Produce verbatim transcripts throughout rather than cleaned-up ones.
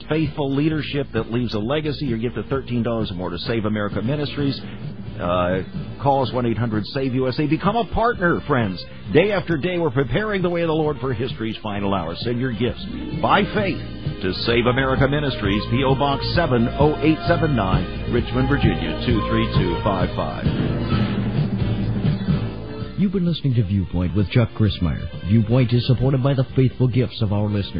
faithful leadership that leaves a legacy. Your gift of thirteen dollars or more to Save America Ministries. Uh, call us one eight hundred save U S A. Become a partner, friends. Day after day, we're preparing the way of the Lord for history's final hour. Send your gifts by faith to Save America Ministries, P O. Box seven oh eight seven nine, Richmond, Virginia, two three two five five. You've been listening to Viewpoint with Chuck Crismier. Viewpoint is supported by the faithful gifts of our listeners.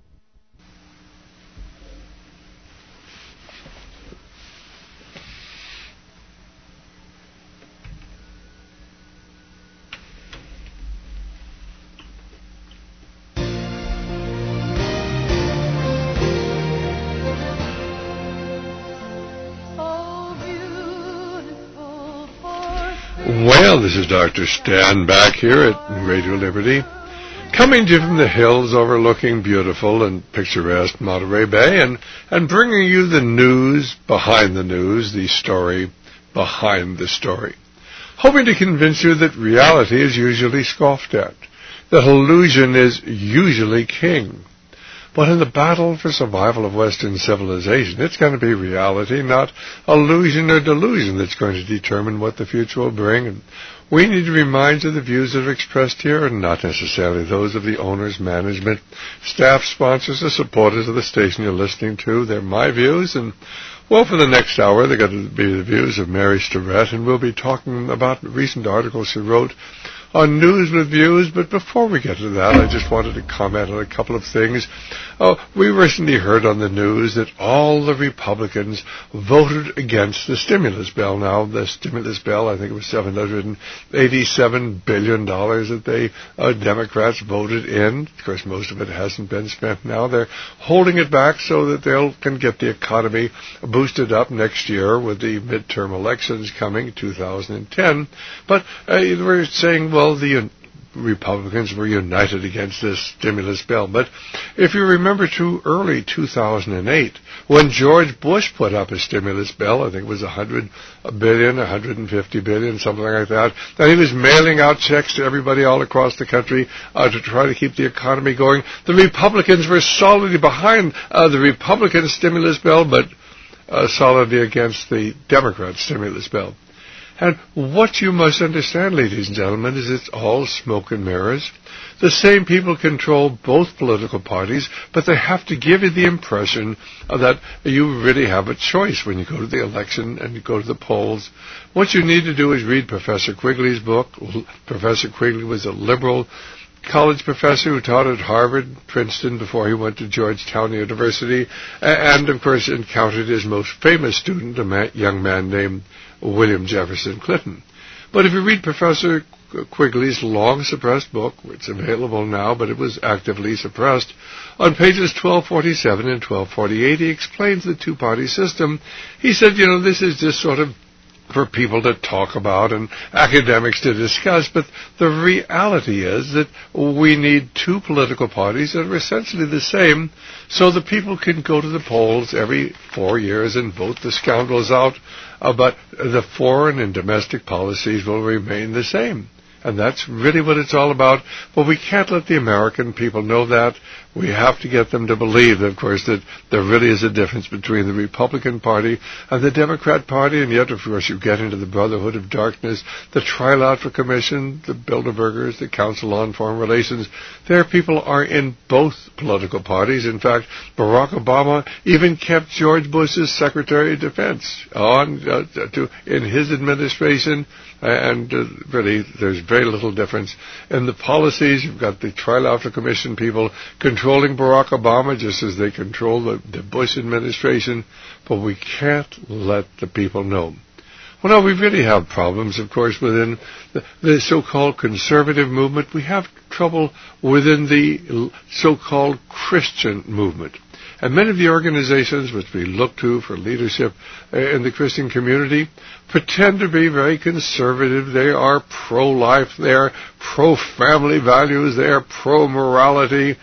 Well, this is Doctor Stan back here at Radio Liberty, coming to you from the hills overlooking beautiful and picturesque Monterey Bay, and, and bringing you the news behind the news, the story behind the story, hoping to convince you that reality is usually scoffed at, that illusion is usually king. But in the battle for survival of Western civilization, it's going to be reality, not illusion or delusion, that's going to determine what the future will bring. And we need to remind you the views that are expressed here are not necessarily those of the owners, management, staff, sponsors, or supporters of the station you're listening to. They're my views, and well, for the next hour, they're going to be the views of Mary Starrett, and we'll be talking about recent articles she wrote on News with Views. But before we get to that, I just wanted to comment on a couple of things. Oh, we recently heard on the news that all the Republicans voted against the stimulus bill. Now, the stimulus bill, I think it was seven hundred eighty-seven billion dollars that they, uh, Democrats voted in. Of course, most of it hasn't been spent now. They're holding it back so that they can get the economy boosted up next year with the midterm elections coming, two thousand ten. But uh, we're saying, well, Well, the Republicans were united against this stimulus bill. But if you remember to early two thousand eight, when George Bush put up a stimulus bill, I think it was one hundred billion dollars, one hundred fifty billion dollars, something like that, and he was mailing out checks to everybody all across the country uh, to try to keep the economy going. The Republicans were solidly behind uh, the Republican stimulus bill, but uh, solidly against the Democrat stimulus bill. And what you must understand, ladies and gentlemen, is it's all smoke and mirrors. The same people control both political parties, but they have to give you the impression that you really have a choice when you go to the election and you go to the polls. What you need to do is read Professor Quigley's book. Professor Quigley was a liberal college professor who taught at Harvard, Princeton, before he went to Georgetown University, and, of course, encountered his most famous student, a man, young man named William Jefferson Clinton. But if you read Professor Quigley's long-suppressed book, it's available now, but it was actively suppressed, on pages twelve forty-seven and twelve forty-eight, he explains the two-party system. He said, you know, this is just sort of for people to talk about and academics to discuss, but the reality is that we need two political parties that are essentially the same, so the people can go to the polls every four years and vote the scoundrels out, uh, but the foreign and domestic policies will remain the same. And that's really what it's all about. But we can't let the American people know that. We have to get them to believe, of course, that there really is a difference between the Republican Party and the Democrat Party. And yet, of course, you get into the Brotherhood of Darkness, the Trilateral Commission, the Bilderbergers, the Council on Foreign Relations. Their people are in both political parties. In fact, Barack Obama even kept George Bush's Secretary of Defense on uh, to, in his administration. And uh, really, there's very little difference in the policies. You've got the Trilateral Commission people controlling Barack Obama just as they control the, the Bush administration, but we can't let the people know. Well, no, we really have problems, of course, within the, the so-called conservative movement. We have trouble within the so-called Christian movement. And many of the organizations which we look to for leadership in the Christian community pretend to be very conservative. They are pro-life. They are pro-family values. They are pro-morality.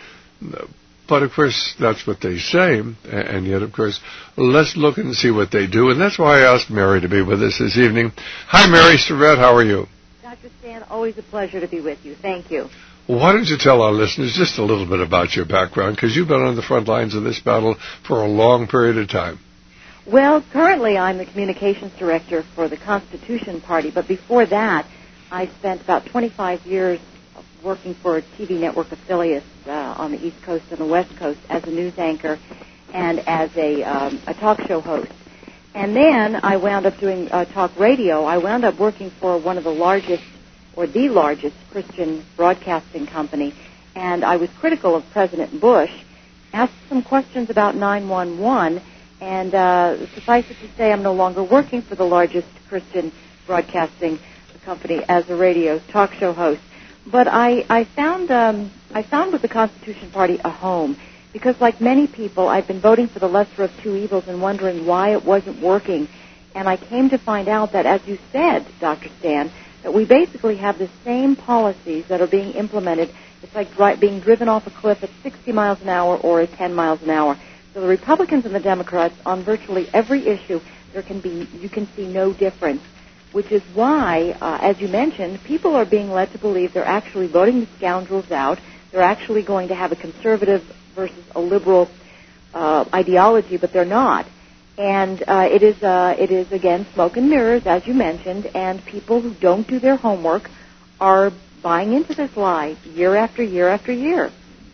But, of course, that's what they say. And yet, of course, let's look and see what they do. And that's why I asked Mary to be with us this evening. Hi, Mary Starrett. How are you? Doctor Stan, always a pleasure to be with you. Thank you. why don't you tell our listeners just a little bit about your background, because you've been on the front lines of this battle for a long period of time. Well, currently I'm the communications director for the Constitution Party, but before that I spent about twenty-five years working for T V network affiliates uh, on the East Coast and the West Coast as a news anchor and as a, um, a talk show host. And then I wound up doing uh, talk radio. I wound up working for one of the largest, or the largest, Christian broadcasting company, and I was critical of President Bush, asked some questions about nine one one, and uh, suffice it to say I'm no longer working for the largest Christian broadcasting company as a radio talk show host. But I, I found um, I found with the Constitution Party a home, because like many people, I've been voting for the lesser of two evils and wondering why it wasn't working. And I came to find out that, as you said, Doctor Stan, that we basically have the same policies that are being implemented. It's like dri- being driven off a cliff at sixty miles an hour or at ten miles an hour. So the Republicans and the Democrats, on virtually every issue, there can be you can see no difference. Which is why, uh, as you mentioned, people are being led to believe they're actually voting the scoundrels out. They're actually going to have a conservative versus a liberal uh, ideology, but they're not. And uh, it is, uh, it is again, smoke and mirrors, as you mentioned, and people who don't do their homework are buying into this lie year after year after year.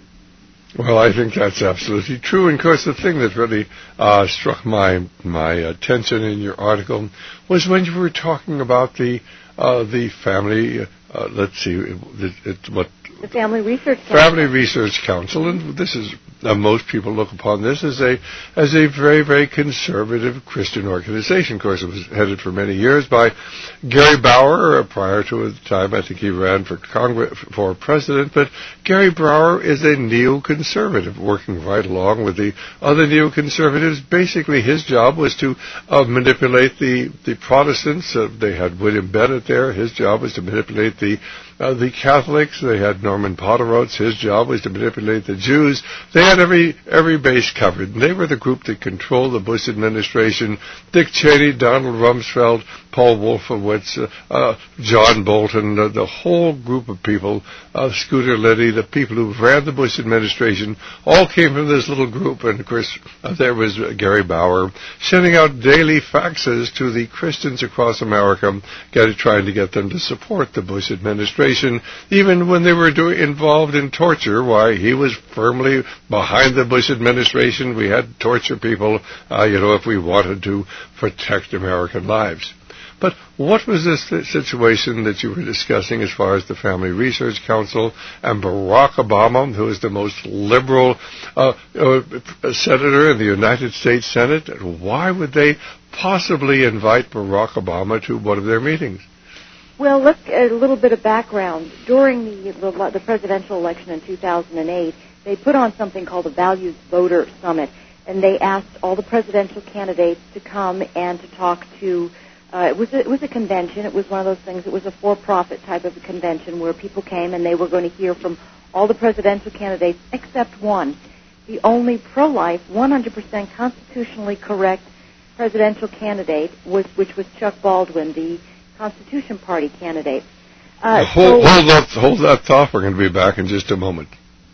Well, I think that's absolutely true. And, of course, the thing that really uh, struck my my attention in your article was when you were talking about the uh, the family. Uh, let's see, it, it, what the Family Research Council. Family Research Council, and this is uh, most people look upon this as a as a very very conservative Christian organization. Of course, it was headed for many years by Gary Bauer. Uh, prior to the time, I think he ran for Congress for president. But Gary Bauer is a neoconservative, working right along with the other neoconservatives. Basically, his job was to uh, manipulate the the Protestants. Uh, they had William Bennett there. His job was to manipulate the uh, the Catholics. They had Norman Podhoretz. His job was to manipulate the Jews. They had every every base covered. And they were the group that controlled the Bush administration. Dick Cheney, Donald Rumsfeld, Paul Wolfowitz, uh, uh, John Bolton, uh, the whole group of people, uh, Scooter Liddy, the people who ran the Bush administration, all came from this little group. And, of course, uh, there was uh, Gary Bauer sending out daily faxes to the Christians across America, getting, trying to get them to support the Bush administration, even when they were doing, involved in torture. Why, he was firmly behind the Bush administration. We had to torture people, uh, you know, if we wanted to protect American lives. But what was this situation that you were discussing as far as the Family Research Council and Barack Obama, who is the most liberal uh, uh, senator in the United States Senate? Why would they possibly invite Barack Obama to one of their meetings? Well, let's get a little bit of background. During the, the, the presidential election in two thousand eight, they put on something called a Values Voter Summit, and they asked all the presidential candidates to come and to talk to Uh, it was a, it was a convention. It was one of those things. It was a for-profit type of a convention where people came and they were going to hear from all the presidential candidates except one, the only pro-life, one hundred percent constitutionally correct presidential candidate, was, which was Chuck Baldwin, the Constitution Party candidate. Uh, hold, so, hold, that, hold that thought. We're going to be back in just a moment.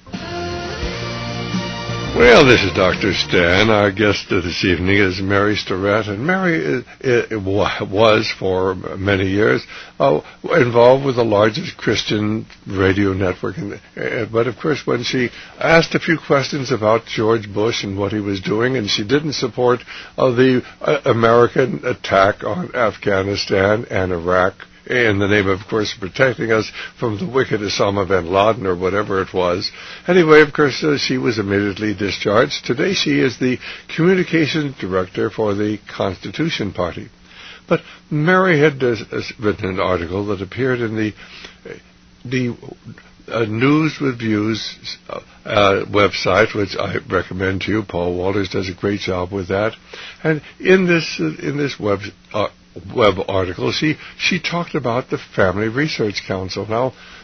Well, this is Doctor Stan. Our guest this evening is Mary Starrett, and Mary is, it was for many years uh, involved with the largest Christian radio network. In the, uh, but, of course, when she asked a few questions about George Bush and what he was doing, and she didn't support uh, the uh, American attack on Afghanistan and Iraq, in the name, of course, protecting us from the wicked Osama bin Laden or whatever it was. Anyway, of course, uh, she was immediately discharged. Today she is the communications director for the Constitution Party. But Mary had uh, written an article that appeared in the the uh, News with Views uh, uh, website, which I recommend to you. Paul Walters does a great job with that. And in this uh, in this web uh, web article, she she talked about the Family Research Council. Now,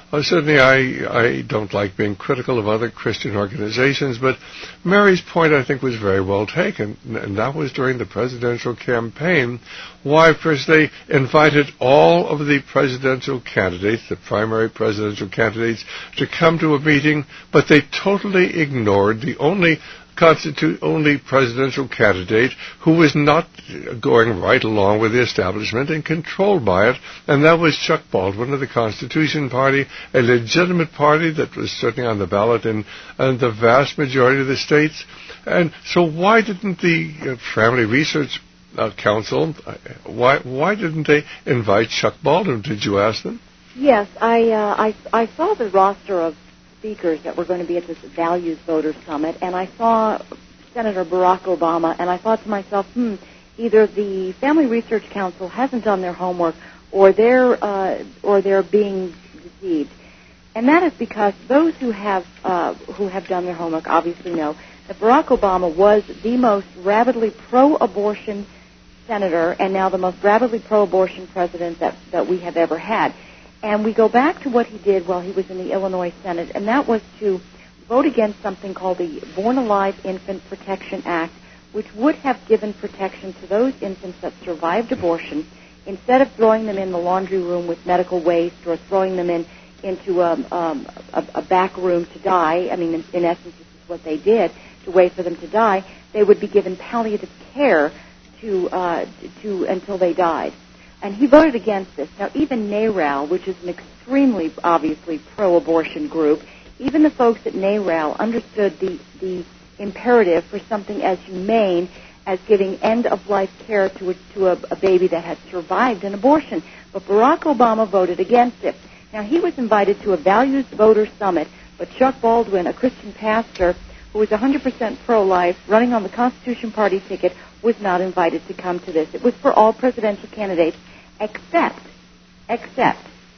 Uh, certainly, I, I don't like being critical of other Christian organizations, but Mary's point, I think, was very well taken, and that was during the presidential campaign. Why? Because they invited all of the presidential candidates, the primary presidential candidates, to come to a meeting, but they totally ignored the only constitute only presidential candidate who was not going right along with the establishment and controlled by it, and that was Chuck Baldwin of the Constitution Party, a legitimate party that was certainly on the ballot in, in the vast majority of the states. And so why didn't the uh, Family Research uh, Council, uh, why why didn't they invite Chuck Baldwin? Did you ask them? Yes, I, uh, I, I saw the roster of speakers that were going to be at this Values Voters Summit, and I saw Senator Barack Obama, and I thought to myself, hmm, either the Family Research Council hasn't done their homework, or they're uh, or they're being deceived. And that is because those who have uh, who have done their homework obviously know that Barack Obama was the most rabidly pro-abortion senator, and now the most rabidly pro-abortion president that that we have ever had. And we go back to what he did while he was in the Illinois Senate, and that was to vote against something called the Born Alive Infant Protection Act, which would have given protection to those infants that survived abortion, instead of throwing them in the laundry room with medical waste or throwing them in into a, um, a, a back room to die. I mean, in, in essence, this is what they did, to wait for them to die. They would be given palliative care to uh, to until they died. And he voted against this. Now, even NARAL, which is an extremely, obviously, pro-abortion group, even the folks at NARAL understood the, the imperative for something as humane as giving end-of-life care to, a, to a, a baby that had survived an abortion. But Barack Obama voted against it. Now, he was invited to a Values Voter Summit, but Chuck Baldwin, a Christian pastor who was one hundred percent pro-life, running on the Constitution Party ticket, was not invited to come to this. It was for all presidential candidates except, except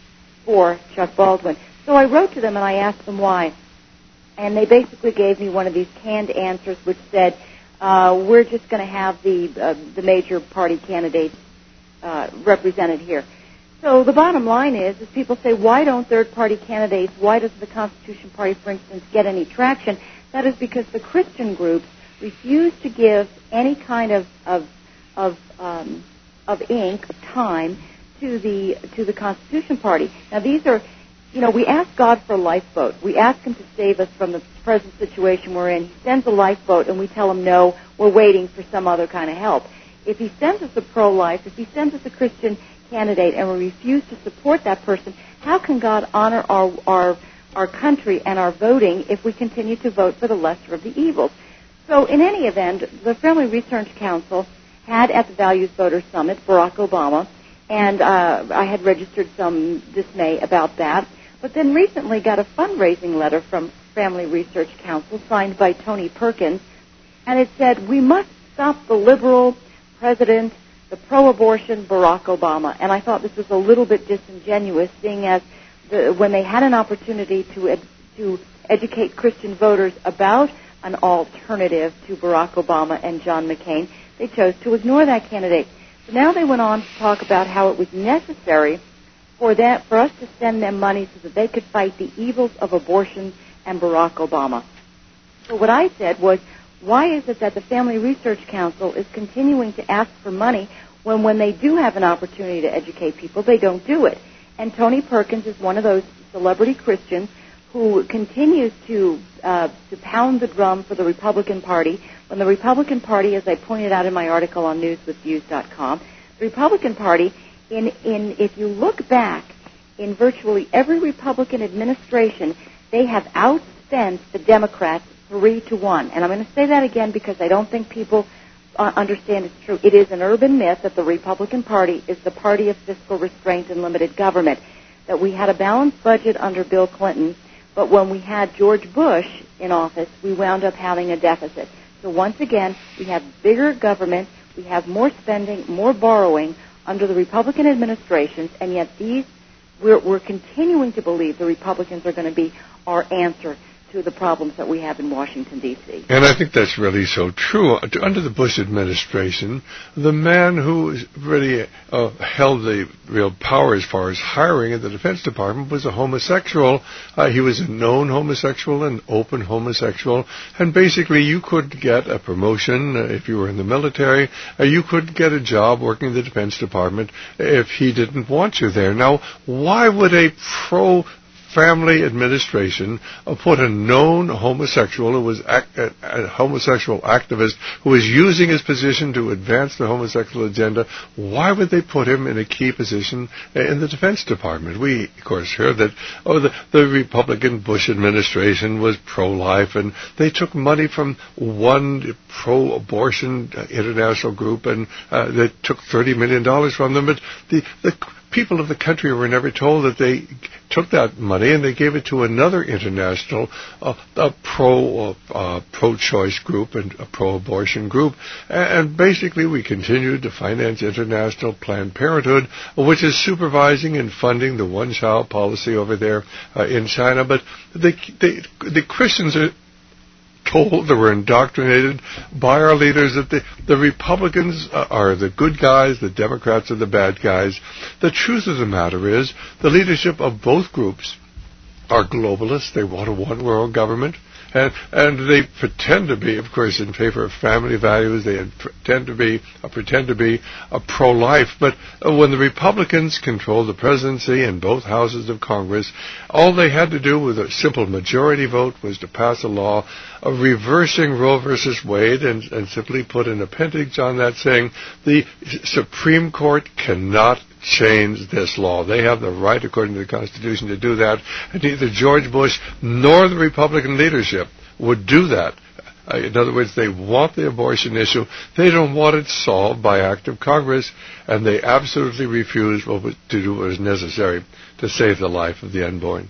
for Chuck Baldwin. So I wrote to them and I asked them why. And they basically gave me one of these canned answers which said, uh, we're just going to have the uh, the major party candidates uh, represented here. So the bottom line is, is people say, why don't third-party candidates, why doesn't the Constitution Party, for instance, get any traction? That is because the Christian groups refuse to give any kind of of of, um, of ink, of time, to the to the Constitution Party. Now these are, you know, we ask God for a lifeboat. We ask Him to save us from the present situation we're in. He sends a lifeboat, and we tell Him no, we're waiting for some other kind of help. If He sends us a pro-life, if He sends us a Christian candidate, and we refuse to support that person, how can God honor our our our country and our voting if we continue to vote for the lesser of the evils? So in any event, the Family Research Council had at the Values Voters Summit Barack Obama, and uh, I had registered some dismay about that, but then recently got a fundraising letter from Family Research Council signed by Tony Perkins, and it said, we must stop the liberal president, the pro-abortion Barack Obama. And I thought this was a little bit disingenuous, seeing as the, when they had an opportunity to ed, to educate Christian voters about an alternative to Barack Obama and John McCain, they chose to ignore that candidate. So now they went on to talk about how it was necessary for that for us to send them money so that they could fight the evils of abortion and Barack Obama. So what I said was, why is it that the Family Research Council is continuing to ask for money when when they do have an opportunity to educate people, they don't do it? And Tony Perkins is one of those celebrity Christians who continues to uh, to pound the drum for the Republican Party, when the Republican Party, as I pointed out in my article on news with views dot com, the Republican Party, in, in if you look back, in virtually every Republican administration, they have outspent the Democrats three to one. And I'm going to say that again because I don't think people uh, understand it's true. It is an urban myth that the Republican Party is the party of fiscal restraint and limited government, that we had a balanced budget under Bill Clinton, but when we had George Bush in office, we wound up having a deficit. So once again, we have bigger government, we have more spending, more borrowing under the Republican administrations, and yet these, we're, we're continuing to believe the Republicans are going to be our answer to the problems that we have in Washington, D C And I think that's really so true. Under the Bush administration, the man who really uh, held the real power as far as hiring in the Defense Department was a homosexual. Uh, he was a known homosexual, an open homosexual, and basically you could get a promotion uh, if you were in the military. Uh, you could get a job working in the Defense Department if he didn't want you there. Now, why would a pro family administration uh, put a known homosexual who was act, a, a homosexual activist who was using his position to advance the homosexual agenda? Why would they put him in a key position in the Defense Department? We, of course, heard that oh, the, the Republican Bush administration was pro-life, and they took money from one pro-abortion uh, international group, and uh, they took thirty million dollars from them. But the the people of the country were never told that they took that money and they gave it to another international uh, a pro uh, uh, pro-choice group and a pro-abortion group, and, and basically we continued to finance international Planned Parenthood, which is supervising and funding the one-child policy over there uh, in China. But the the, the Christians are told, they were indoctrinated by our leaders that the, the Republicans uh, are the good guys, the Democrats are the bad guys. The truth of the matter is the leadership of both groups are globalists. They want a one-world government. And, and they pretend to be, of course, in favor of family values. They pretend to be, uh, pretend to be uh, pro-life. But uh, when the Republicans controlled the presidency and both houses of Congress, all they had to do with a simple majority vote was to pass a law uh, reversing Roe versus Wade and, and simply put an appendage on that saying the Supreme Court cannot change this law. They have the right, according to the Constitution, to do that, and neither George Bush nor the Republican leadership would do that. Uh, in other words, they want the abortion issue. They don't want it solved by act of Congress, and they absolutely refuse what was, to do what was necessary to save the life of the unborn.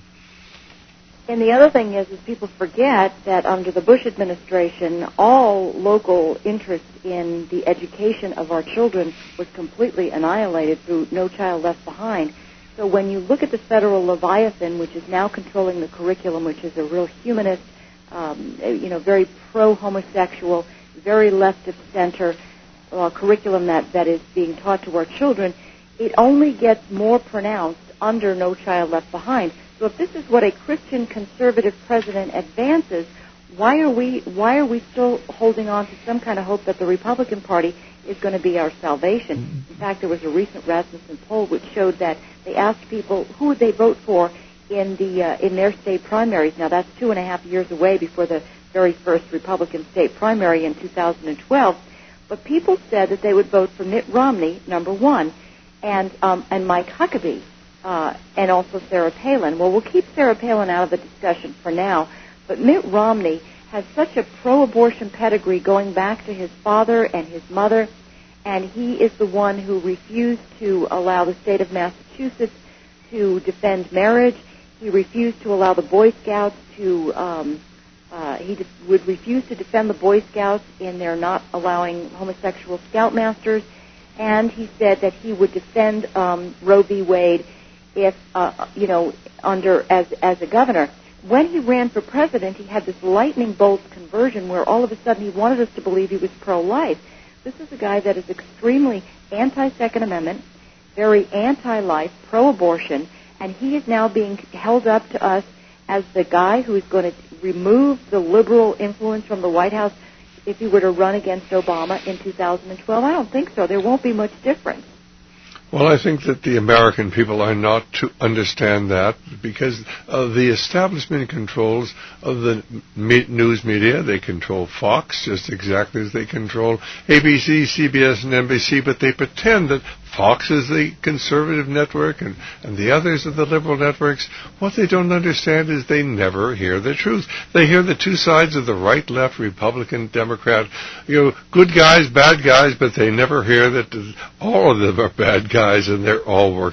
And the other thing is, is people forget that under the Bush administration, all local interest in the education of our children was completely annihilated through No Child Left Behind. So when you look at the federal Leviathan, which is now controlling the curriculum, which is a real humanist, um, you know, very pro-homosexual, very left-of-center uh, curriculum that, that is being taught to our children, it only gets more pronounced under No Child Left Behind. So if this is what a Christian conservative president advances, why are we why are we still holding on to some kind of hope that the Republican Party is going to be our salvation? In fact, there was a recent Rasmussen poll which showed that they asked people who would they vote for in the uh, in their state primaries. Now that's two and a half years away before the very first Republican state primary in two thousand twelve. But people said that they would vote for Mitt Romney, number one, and um, and Mike Huckabee. Uh, and also Sarah Palin. Well, we'll keep Sarah Palin out of the discussion for now, but Mitt Romney has such a pro-abortion pedigree going back to his father and his mother, and he is the one who refused to allow the state of Massachusetts to defend marriage. He refused to allow the Boy Scouts to, um, uh, he de- would refuse to defend the Boy Scouts in their not allowing homosexual scoutmasters, and he said that he would defend um, Roe v. Wade if, uh, you know, under, as, as a governor. When he ran for president, he had this lightning bolt conversion where all of a sudden he wanted us to believe he was pro-life. This is a guy that is extremely anti-Second Amendment, very anti-life, pro-abortion, and he is now being held up to us as the guy who is going to remove the liberal influence from the White House if he were to run against Obama in two thousand twelve. I don't think so. There won't be much difference. Well, I think that the American people are not to understand that because uh, the establishment controls of the me- news media. They control Fox just exactly as they control A B C, C B S, and N B C, but they pretend that Fox is the conservative network and, and the others are the liberal networks. What they don't understand is they never hear the truth. They hear the two sides of the right, left, Republican, Democrat, you know, good guys, bad guys, but they never hear that all of them are bad guys and they're all working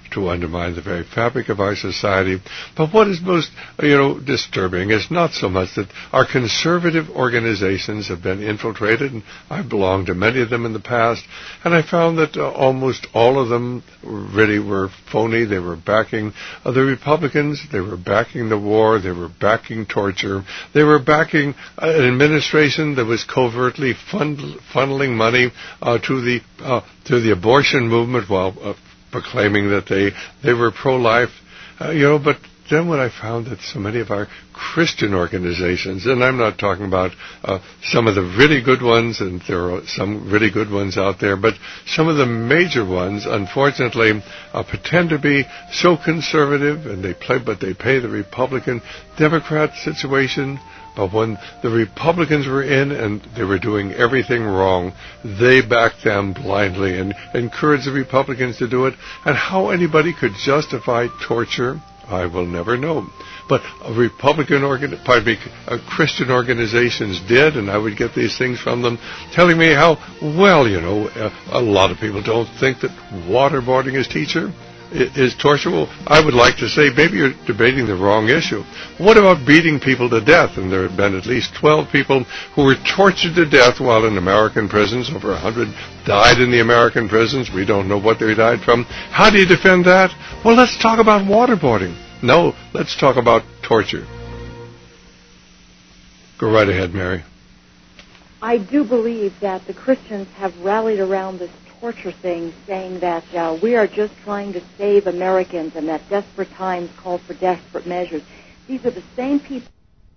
to undermine the very fabric of our society. But what is most, you know, disturbing is not so much that our conservative organizations have been infiltrated, and I've belonged to many of them in the past, and I found that uh, almost all of them really were phony. They were backing uh, the Republicans, they were backing the war, they were backing torture, they were backing uh, an administration that was covertly fund- funneling money uh, to the uh, to the abortion movement while uh, proclaiming that they, they were pro-life, uh, you know, but then when I found that so many of our Christian organizations, and I'm not talking about uh, some of the really good ones, and there are some really good ones out there, but some of the major ones, unfortunately, uh, pretend to be so conservative, and they play, but they pay the Republican-Democrat situation. But when the Republicans were in and they were doing everything wrong, they backed them blindly and encouraged the Republicans to do it. And how anybody could justify torture, I will never know. But a Republican organ, pardon me, uh, Christian organizations did, and I would get these things from them telling me how, well, you know, uh, a lot of people don't think that waterboarding is teacher. Is torture. Well, I would like to say maybe you're debating the wrong issue. What about beating people to death? And there have been at least twelve people who were tortured to death while in American prisons. Over one hundred died in the American prisons. We don't know what they died from. How do you defend that? Well, let's talk about waterboarding. No, let's talk about torture. Go right ahead, Mary. I do believe that the Christians have rallied around this torture thing, saying that uh, we are just trying to save Americans and that desperate times call for desperate measures. These are the same people.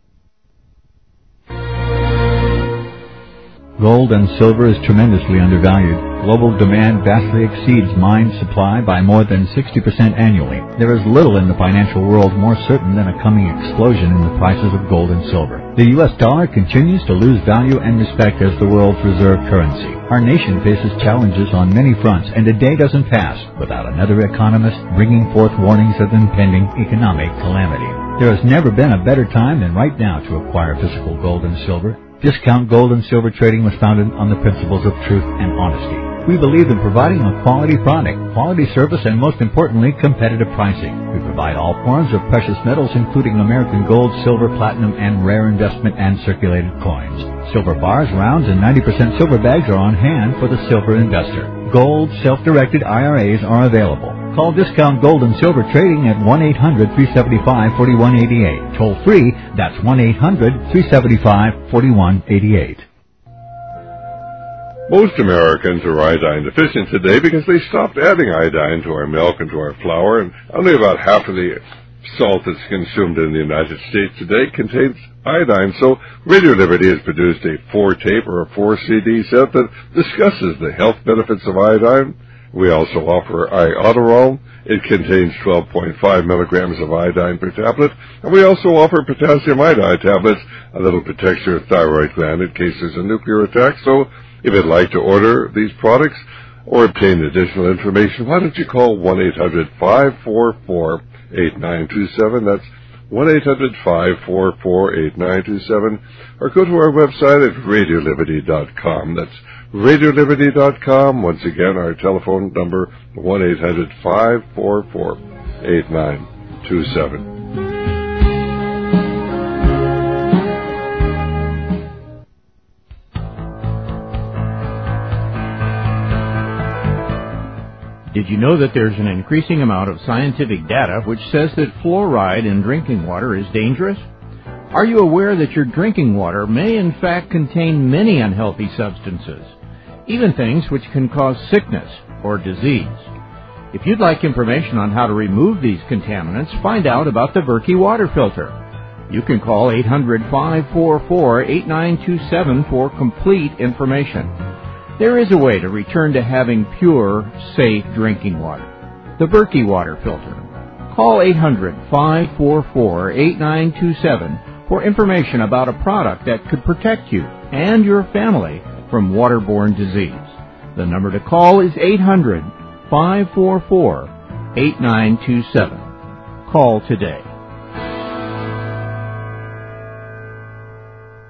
Gold and silver is tremendously undervalued. Global demand vastly exceeds mine supply by more than sixty percent annually. There is little in the financial world more certain than a coming explosion in the prices of gold and silver. The U S dollar continues to lose value and respect as the world's reserve currency. Our nation faces challenges on many fronts, and a day doesn't pass without another economist bringing forth warnings of impending economic calamity. There has never been a better time than right now to acquire physical gold and silver. Discount Gold and Silver Trading was founded on the principles of truth and honesty. We believe in providing a quality product, quality service, and most importantly, competitive pricing. We provide all forms of precious metals, including American gold, silver, platinum, and rare investment and circulated coins. Silver bars, rounds, and ninety percent silver bags are on hand for the silver investor. Gold, self-directed I R As are available. Call Discount Gold and Silver Trading at one eight hundred, three seven five, four one eight eight. Toll free, that's one eight hundred, three seven five, four one eight eight. Most Americans are iodine deficient today because they stopped adding iodine to our milk and to our flour, and only about half of the salt that's consumed in the United States today contains iodine. So Radio Liberty has produced a four-tape or a four-C D set that discusses the health benefits of iodine. We also offer Iodoral. It contains twelve point five milligrams of iodine per tablet. And we also offer potassium iodide tablets that'll protect your thyroid gland in case there's a nuclear attack. So if you'd like to order these products or obtain additional information, why don't you call one eight hundred, five four four, eight nine two seven. That's one eight hundred, five four four, eight nine two seven. Or go to our website at radio liberty dot com. That's radio liberty dot com. Once again, our telephone number, one eight hundred, five four four, eight nine two seven. Did you know that there's an increasing amount of scientific data which says that fluoride in drinking water is dangerous? Are you aware that your drinking water may in fact contain many unhealthy substances, even things which can cause sickness or disease? If you'd like information on how to remove these contaminants, find out about the Berkey water filter. You can call eight hundred, five four four, eight nine two seven for complete information. There is a way to return to having pure, safe drinking water. The Berkey water filter. Call eight hundred, five four four, eight nine two seven for information about a product that could protect you and your family from waterborne disease. The number to call is eight hundred, five four four, eight nine two seven. Call today.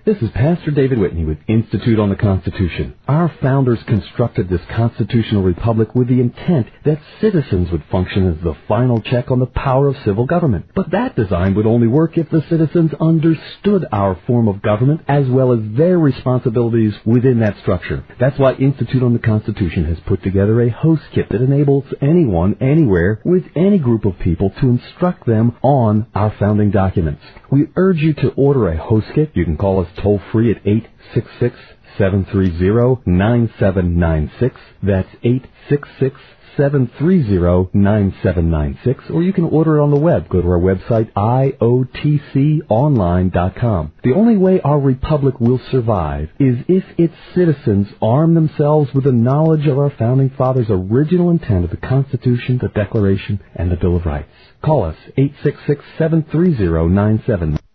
This is Pastor David Whitney with Institute on the Constitution. Our founders constructed this constitutional republic with the intent that citizens would function as the final check on the power of civil government. But that design would only work if the citizens understood our form of government as well as their responsibilities within that structure. That's why Institute on the Constitution has put together a host kit that enables anyone, anywhere, with any group of people to instruct them on our founding documents. We urge you to order a host kit. You can call us toll-free at eight six six, seven three zero, nine seven nine six. That's eight six six, seven three zero, nine seven nine six. Or you can order it on the web. Go to our website, I O T C online dot com. The only way our republic will survive is if its citizens arm themselves with the knowledge of our Founding Fathers' original intent of the Constitution, the Declaration, and the Bill of Rights. Call us, eight six six, seven three zero, nine seven nine six.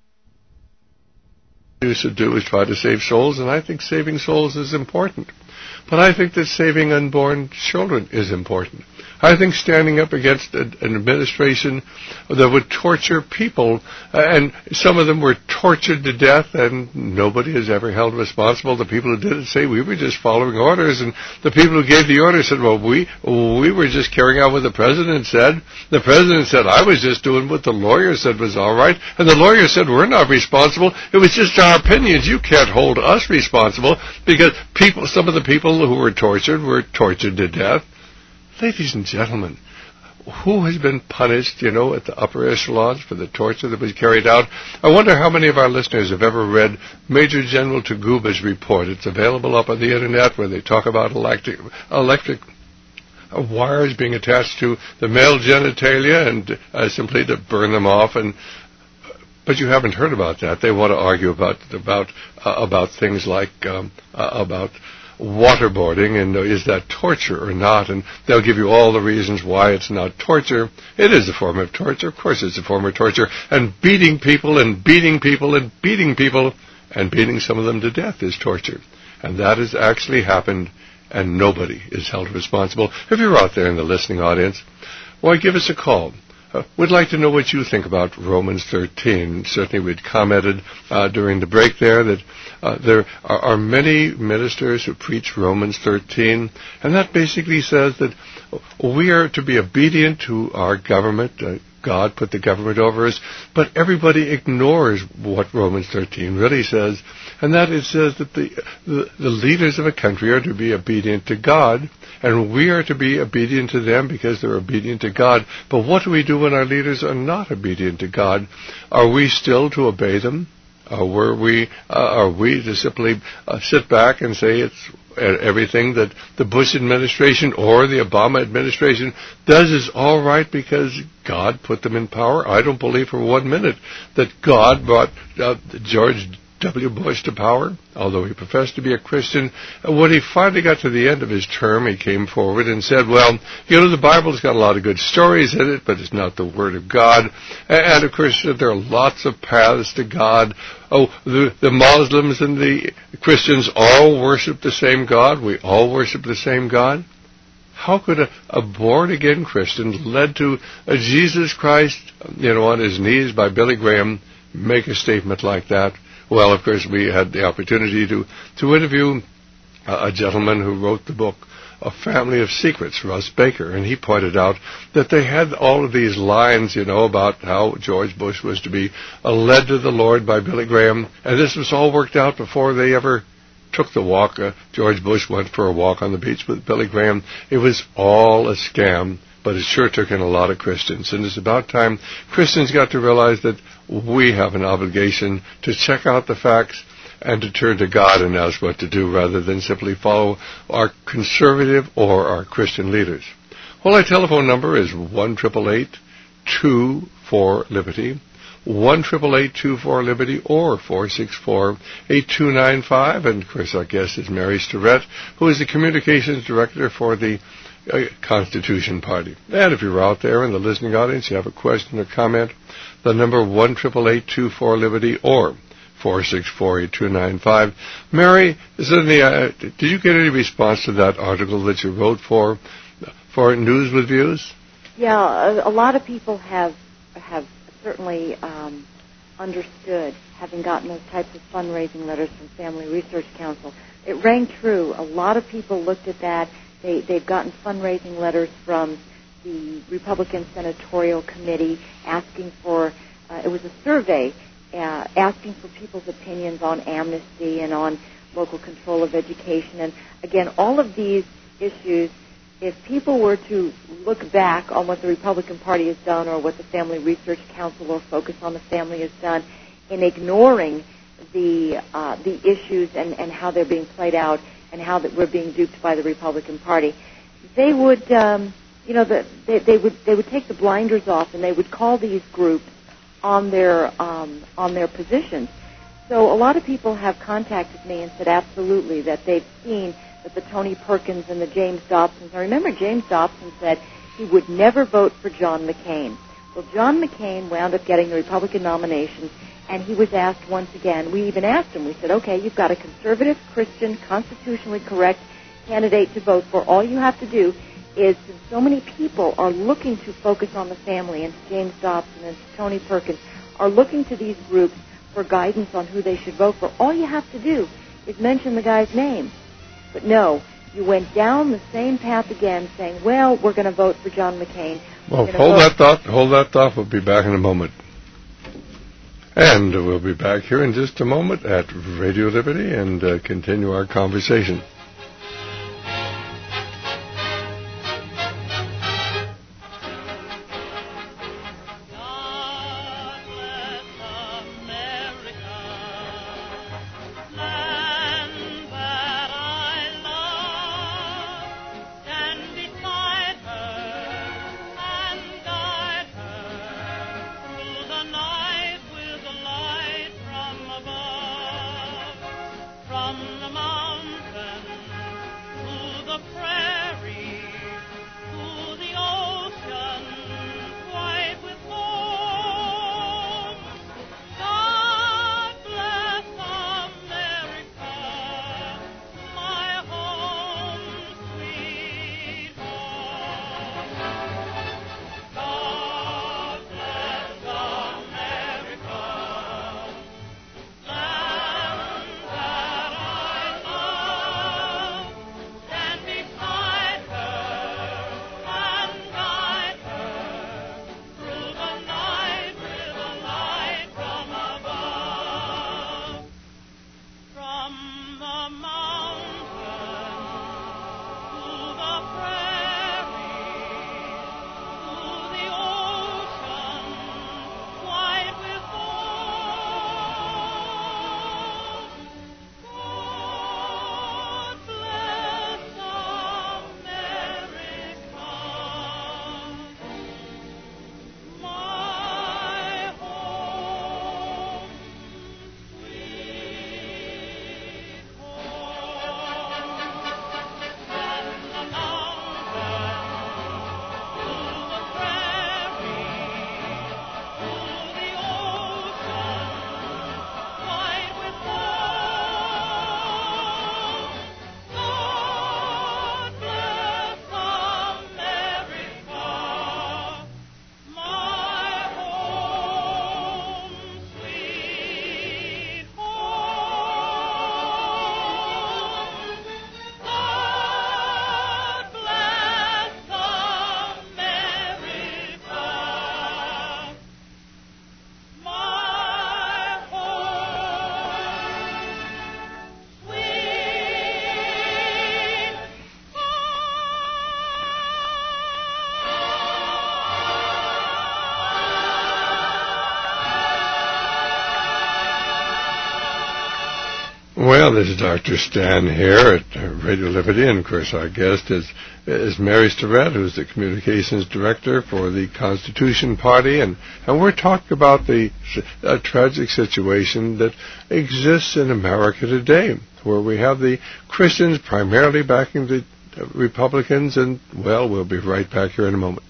Used to do is try to save souls, and I think saving souls is important. But I think that saving unborn children is important. I think standing up against an administration that would torture people, and some of them were tortured to death, and nobody has ever held responsible. The people who did it say we were just following orders, and the people who gave the orders said, well, we we were just carrying out what the president said. The president said, I was just doing what the lawyer said was all right, and the lawyer said, we're not responsible. It was just our opinions. You can't hold us responsible, because people, some of the people who were tortured were tortured to death. Ladies and gentlemen, who has been punished, you know, at the upper echelons for the torture that was carried out? I wonder how many of our listeners have ever read Major General Taguba's report. It's available up on the Internet, where they talk about electric, electric wires being attached to the male genitalia and uh, simply to burn them off. And but you haven't heard about that. They want to argue about about uh, about things like um, uh, about waterboarding, and uh, is that torture or not? And they'll give you all the reasons why it's not torture. It is a form of torture. Of course it's a form of torture. And beating people and beating people and beating people and beating some of them to death is torture. And that has actually happened, and nobody is held responsible. If you're out there in the listening audience, why, give us a call. Uh, we'd like to know what you think about Romans thirteen. Certainly we'd commented uh, during the break there that uh, there are, are many ministers who preach Romans thirteen, and that basically says that we are to be obedient to our government. Uh, God put the government over us, but everybody ignores what Romans thirteen really says, and that it says that the, the, the leaders of a country are to be obedient to God, and we are to be obedient to them because they're obedient to God. But what do we do when our leaders are not obedient to God? Are we still to obey them? Uh, were we, uh, are we to simply uh, sit back and say it's everything that the Bush administration or the Obama administration does is all right because God put them in power? I don't believe for one minute that God brought uh, George W. Bush to power, although he professed to be a Christian. When he finally got to the end of his term, he came forward and said, well, you know, the Bible's got a lot of good stories in it, but it's not the Word of God. And, of course, there are lots of paths to God. Oh, the, the Muslims and the Christians all worship the same God. We all worship the same God. How could a, a born-again Christian led to a Jesus Christ, you know, on his knees by Billy Graham make a statement like that? Well, of course, we had the opportunity to, to interview a, a gentleman who wrote the book, A Family of Secrets, Russ Baker, and he pointed out that they had all of these lines, you know, about how George Bush was to be uh, led to the Lord by Billy Graham, and this was all worked out before they ever took the walk. Uh, George Bush went for a walk on the beach with Billy Graham. It was all a scam, but it sure took in a lot of Christians, and it's about time Christians got to realize that we have an obligation to check out the facts and to turn to God and ask what to do rather than simply follow our conservative or our Christian leaders. Well, our telephone number is one eight eight eight, two four, Liberty, one eight eight eight, two four, Liberty, or four six four, eight two nine five. And, of course, our guest is Mary Starrett, who is the Communications Director for the uh, Constitution Party. And if you're out there in the listening audience, you have a question or comment, the number one eight eight eight, two four, Liberty, or four six four, eight two nine five. Mary, is there any, uh, did you get any response to that article that you wrote for for News with Views? Yeah, a, a lot of people have have certainly um, understood having gotten those types of fundraising letters from Family Research Council. It rang true. A lot of people looked at that. They, they've gotten fundraising letters from the Republican Senatorial Committee asking for, uh, it was a survey, uh, asking for people's opinions on amnesty and on local control of education. And again, all of these issues, if people were to look back on what the Republican Party has done or what the Family Research Council or Focus on the Family has done in ignoring the uh, the issues and, and how they're being played out and how that we're being duped by the Republican Party, they would, um, you know, the, they, they would they would take the blinders off and they would call these groups on their um, on their positions. So a lot of people have contacted me and said absolutely that they've seen that the Tony Perkins and the James Dobsons. I remember James Dobson said he would never vote for John McCain. Well, John McCain wound up getting the Republican nomination, and he was asked once again. We even asked him. We said, okay, you've got a conservative, Christian, constitutionally correct candidate to vote for. All you have to do is, since so many people are looking to focus on the family, and James Dobson and Tony Perkins are looking to these groups for guidance on who they should vote for, all you have to do is mention the guy's name. But no, you went down the same path again, saying, well, we're going to vote for John McCain. Well, hold vote. that thought. Hold that thought. We'll be back in a moment. And we'll be back here in just a moment at Radio Liberty and uh, continue our conversation. Well, this is Doctor Stan here at Radio Liberty, and of course our guest is is Mary Starrett, who's the Communications Director for the Constitution Party, and, and we're talking about the uh, tragic situation that exists in America today, where we have the Christians primarily backing the Republicans, and, well, we'll be right back here in a moment.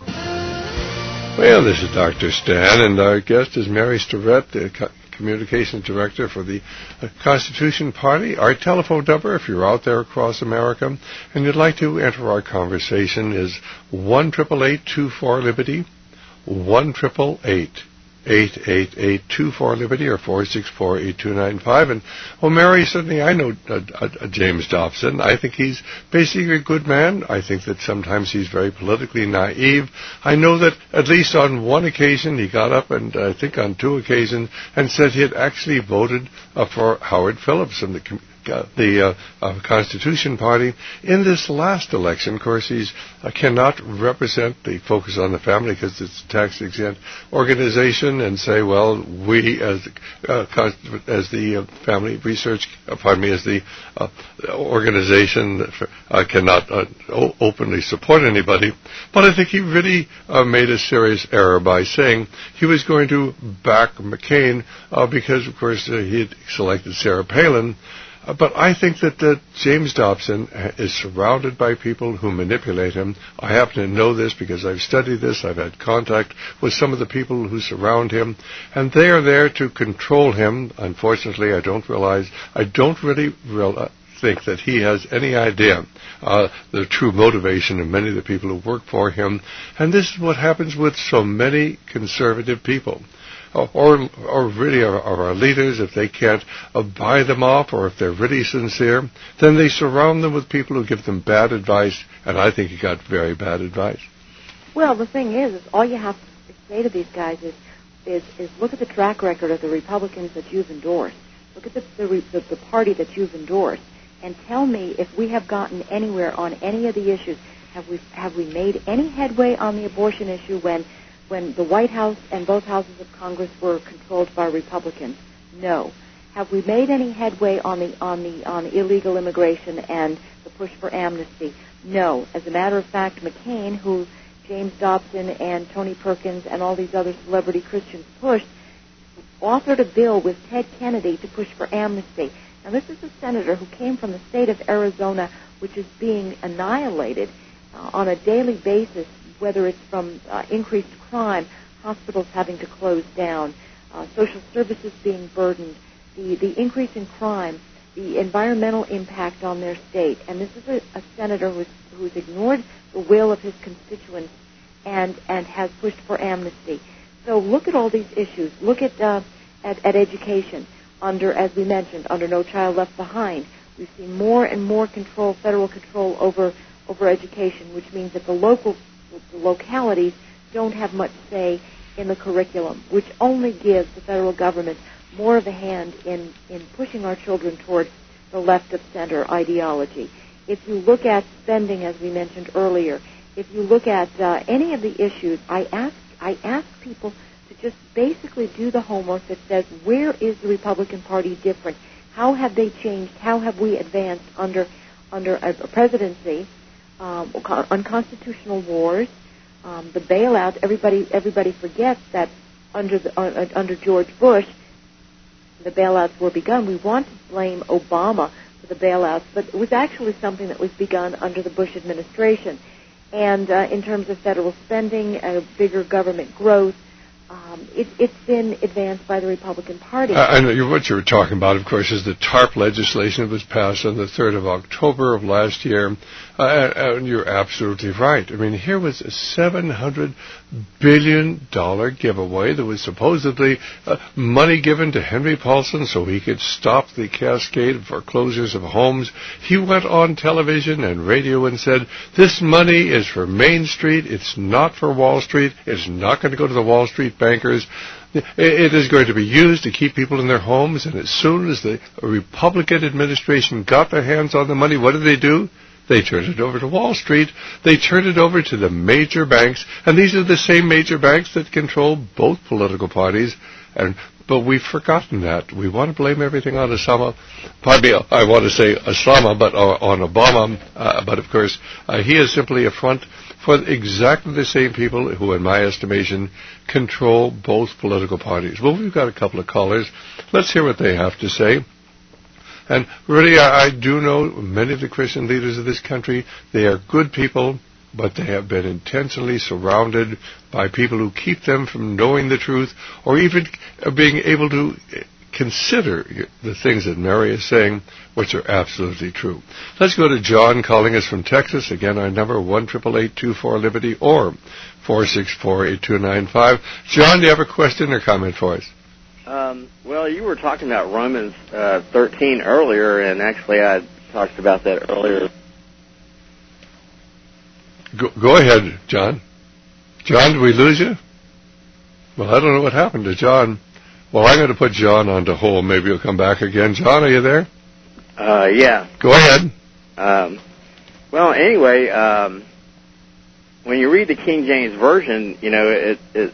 Well, this is Doctor Stan, and our guest is Mary Starrett, the Co- Communications Director for the uh, Constitution Party. Our telephone number, if you're out there across America and you'd like to enter our conversation, is one eight eight eight two four Liberty, one eight eight eight eight eight eight two four Liberty or four six four, eight two nine five. And, well, Mary, certainly I know uh, uh, James Dobson. I think he's basically a good man. I think that sometimes he's very politically naive. I know that at least on one occasion he got up, and I think on two occasions, and said he had actually voted uh, for Howard Phillips and the com- Uh, the uh, uh, Constitution Party. In this last election, of course, he uh, cannot represent the Focus on the Family because it's a tax-exempt organization and say, well, we as uh, as the uh, Family Research, uh, pardon me, as the uh, organization uh, cannot uh, o- openly support anybody. But I think he really uh, made a serious error by saying he was going to back McCain uh, because, of course, uh, he had selected Sarah Palin. Uh, but I think that uh, James Dobson is surrounded by people who manipulate him. I happen to know this because I've studied this. I've had contact with some of the people who surround him, and they are there to control him. Unfortunately, I don't realize, I don't really realize, think that he has any idea uh, the true motivation of many of the people who work for him. And this is what happens with so many conservative people. Or, or really our, our leaders, if they can't uh, buy them off, or if they're really sincere, then they surround them with people who give them bad advice, and I think he got very bad advice. Well, the thing is, is all you have to say to these guys is, is, is look at the track record of the Republicans that you've endorsed. Look at the, the, the, the party that you've endorsed, and tell me if we have gotten anywhere on any of the issues. Have we, have we made any headway on the abortion issue when... when the White House and both houses of Congress were controlled by Republicans? No. Have we made any headway on the on the on illegal immigration and the push for amnesty? No. As a matter of fact, McCain, who James Dobson and Tony Perkins and all these other celebrity Christians pushed, authored a bill with Ted Kennedy to push for amnesty. Now, this is a senator who came from the state of Arizona, which is being annihilated uh, on a daily basis, whether it's from uh, increased crime, hospitals having to close down, uh, social services being burdened, the, the increase in crime, the environmental impact on their state. And this is a, a senator who's, who's ignored the will of his constituents and, and has pushed for amnesty. So look at all these issues. Look at, uh, at, at education. Under, as we mentioned, under No Child Left Behind, we've seen more and more control, federal control over, over education, which means that the local the localities don't have much say in the curriculum, which only gives the federal government more of a hand in, in pushing our children towards the left-of-center ideology. If you look at spending, as we mentioned earlier, if you look at uh, any of the issues, I ask, I ask people to just basically do the homework that says, where is the Republican Party different? How have they changed? How have we advanced under, under a, a presidency? Um, unconstitutional wars, um, the bailout. Everybody, everybody forgets that under the, uh, under George Bush, the bailouts were begun. We want to blame Obama for the bailouts, but it was actually something that was begun under the Bush administration. And uh, in terms of federal spending, uh, bigger government growth, um, it, it's been advanced by the Republican Party. Uh, I know what you were talking about, of course, is the TARP legislation that was passed on the third of October of last year. Uh, and you're absolutely right. I mean, here was a seven hundred billion dollars giveaway. There was supposedly uh, money given to Henry Paulson so he could stop the cascade of foreclosures of homes. He went on television and radio and said, this money is for Main Street. It's not for Wall Street. It's not going to go to the Wall Street bankers. It is going to be used to keep people in their homes. And as soon as the Republican administration got their hands on the money, what did they do? They turned it over to Wall Street. They turned it over to the major banks. And these are the same major banks that control both political parties. And but we've forgotten that. We want to blame everything on Osama. Pardon me, I want to say Osama, but uh, on Obama. Uh, but, of course, uh, he is simply a front for exactly the same people who, in my estimation, control both political parties. Well, we've got a couple of callers. Let's hear what they have to say. And really, I, I do know many of the Christian leaders of this country. They are good people, but they have been intentionally surrounded by people who keep them from knowing the truth or even being able to consider the things that Mary is saying, which are absolutely true. Let's go to John calling us from Texas. Again, our number, one eight eight eight, two four, Liberty or four six four, eight two nine five. John, do you have a question or comment for us? Um, well, you were talking about Romans uh, thirteen earlier, and actually I talked about that earlier. Go, go ahead, John. John, did we lose you? Well, I don't know what happened to John. Well, I'm going to put John on to hold. Maybe he'll come back again. John, are you there? Uh, yeah. Go ahead. Um, well, anyway, um, when you read the King James Version, you know, it, it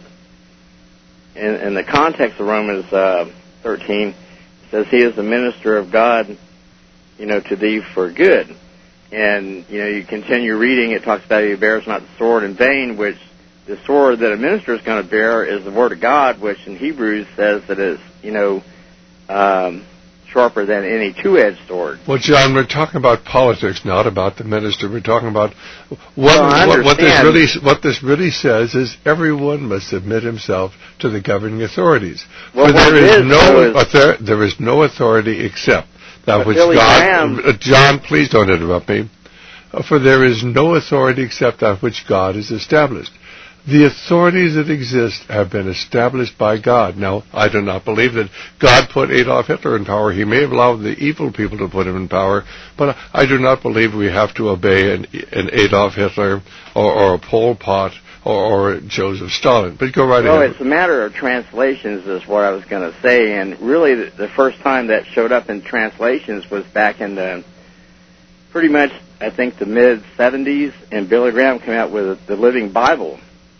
in, in the context of Romans uh, thirteen, it says, he is the minister of God, you know, to thee for good. And, you know, you continue reading, it talks about he bears not the sword in vain, which the sword that a minister is going to bear is the Word of God, which in Hebrews says that is, you know, um, sharper than any two-edged sword. Well, John, we're talking about politics, not about the minister. We're talking about what, well, what, what this really what this really says is everyone must submit himself to the governing authorities. Well, For there is, is no is, author, there is no authority except that which Billy God. Graham, uh, John, please don't interrupt me. Uh, for there is no authority except that which God has established. The authorities that exist have been established by God. Now, I do not believe that God put Adolf Hitler in power. He may have allowed the evil people to put him in power, but I do not believe we have to obey an, an Adolf Hitler or, or a Pol Pot or, or Joseph Stalin. But go right well, ahead. Well, it's a matter of translations is what I was going to say, and really the, the first time that showed up in translations was back in the pretty much, I think, the mid-seventies, and Billy Graham came out with the Living Bible.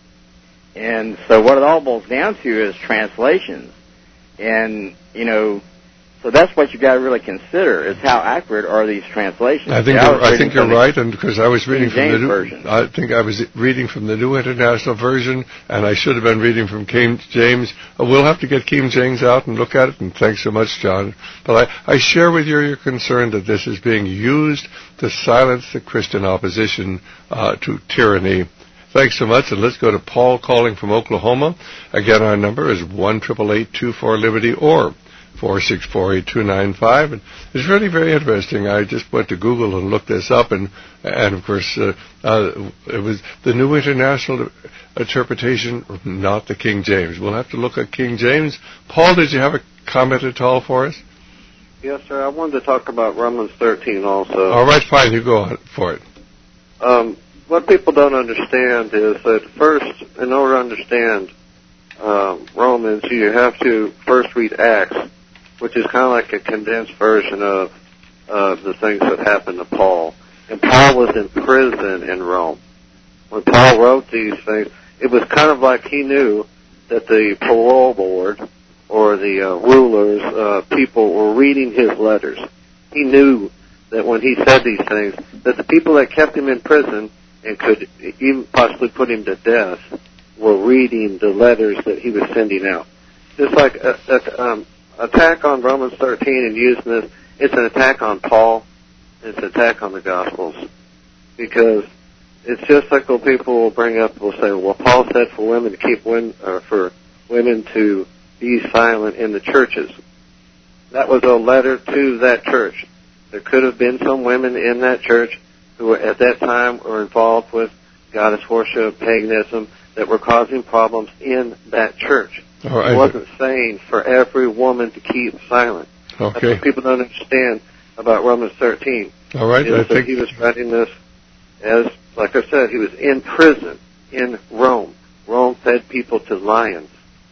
And so what it all boils down to is translations. And, you know, so that's what you got to really consider is how accurate are these translations. I think yeah, you're, I think you're right, and because I was reading King from the New, version. I think I was reading from the New International Version, and I should have been reading from King James. Uh, we'll have to get King James out and look at it, and thanks so much, John. But I, I share with you your concern that this is being used to silence the Christian opposition uh, to tyranny. Thanks so much, and let's go to Paul calling from Oklahoma. Again, our number is one eight eight eight, two four, Liberty or four six four, eight two nine five. And it's really very interesting. I just went to Google and looked this up, and, and of course, uh, uh, it was the New International Interpretation, not the King James. We'll have to look at King James. Paul, did you have a comment at all for us? Yes, sir. I wanted to talk about Romans thirteen also. All right, fine. You go on for it. Um... What people don't understand is that first, in order to understand uh, Romans, you have to first read Acts, which is kind of like a condensed version of uh, the things that happened to Paul. And Paul was in prison in Rome. When Paul wrote these things, it was kind of like he knew that the parole board or the uh, rulers, uh, people were reading his letters. He knew that when he said these things, that the people that kept him in prison and could even possibly put him to death were reading the letters that he was sending out. Just like a, a um, attack on Romans thirteen and using this, it's an attack on Paul, it's an attack on the Gospels. Because it's just like what people will bring up, will say, well, Paul said for women to keep women, or for women to be silent in the churches. That was a letter to that church. There could have been some women in that church who were at that time were involved with goddess worship, paganism, that were causing problems in that church. All right. It wasn't saying for every woman to keep silent. Okay. That's what people don't understand about Romans thirteen. All right. Is I that think he was writing this as, like I said, he was in prison in Rome. Rome fed people to lions.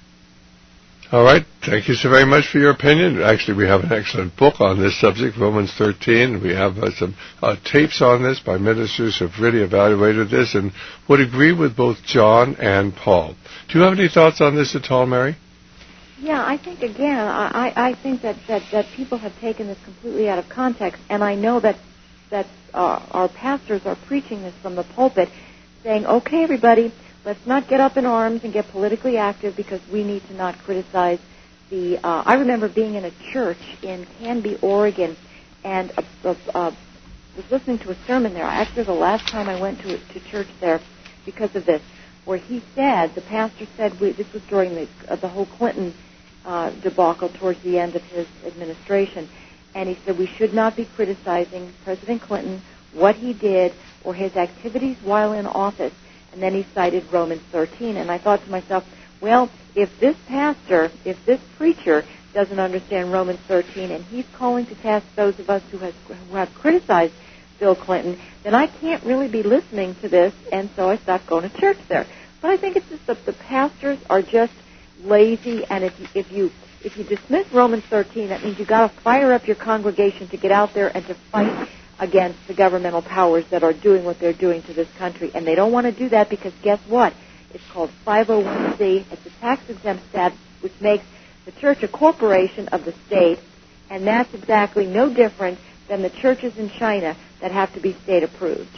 All right. Thank you so very much for your opinion. Actually, we have an excellent book on this subject, Romans thirteen. We have uh, some uh, tapes on this by ministers who have really evaluated this and would agree with both John and Paul. Do you have any thoughts on this at all, Mary? Yeah, I think, again, I, I think that, that, that people have taken this completely out of context, and I know that, that uh, our pastors are preaching this from the pulpit, saying, okay, everybody, let's not get up in arms and get politically active because we need to not criticize the... Uh, I remember being in a church in Canby, Oregon, and uh, uh, was listening to a sermon there. Actually, the last time I went to, to church there because of this, where he said, the pastor said, we, this was during the, uh, the whole Clinton uh, debacle towards the end of his administration. And he said we should not be criticizing President Clinton, what he did, or his activities while in office. And then he cited Romans thirteen. And I thought to myself, well, if this pastor, if this preacher doesn't understand Romans thirteen and he's calling to task those of us who, has, who have criticized Bill Clinton, then I can't really be listening to this, and so I stopped going to church there. But I think it's just that the pastors are just lazy, and if you, if you if you dismiss Romans thirteen, that means you've got to fire up your congregation to get out there and to fight against the governmental powers that are doing what they're doing to this country. And they don't want to do that because guess what? It's called five oh one c. It's a tax-exempt status, which makes the church a corporation of the state, and that's exactly no different than the churches in China that have to be state-approved.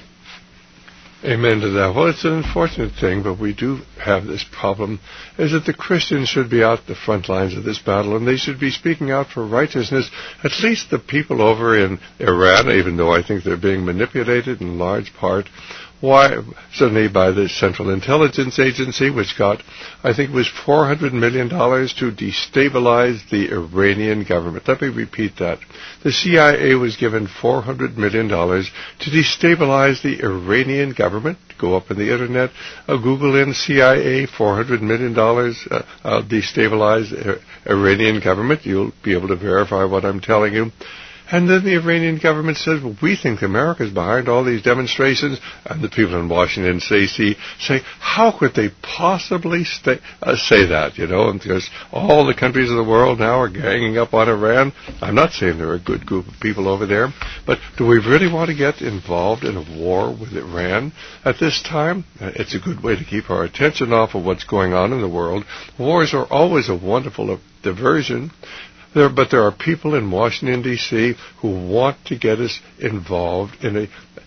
Amen to that. Well, it's an unfortunate thing, but we do have this problem, is that the Christians should be out the front lines of this battle, and they should be speaking out for righteousness. At least the people over in Iran, even though I think they're being manipulated in large part, why, certainly by the Central Intelligence Agency, which got, I think it was four hundred million dollars to destabilize the Iranian government. Let me repeat that. The C I A was given four hundred million dollars to destabilize the Iranian government. Go up on the Internet, uh, Google in C I A, four hundred million dollars, uh, uh, destabilize the Iranian government. You'll be able to verify what I'm telling you. And then the Iranian government says, well, we think America is behind all these demonstrations. And the people in Washington, D C say, how could they possibly stay, uh, say that, you know? And because all the countries of the world now are ganging up on Iran. I'm not saying they're a good group of people over there. But do we really want to get involved in a war with Iran at this time? Uh, it's a good way to keep our attention off of what's going on in the world. Wars are always a wonderful diversion. There, but there are people in Washington, D C who want to get us involved in a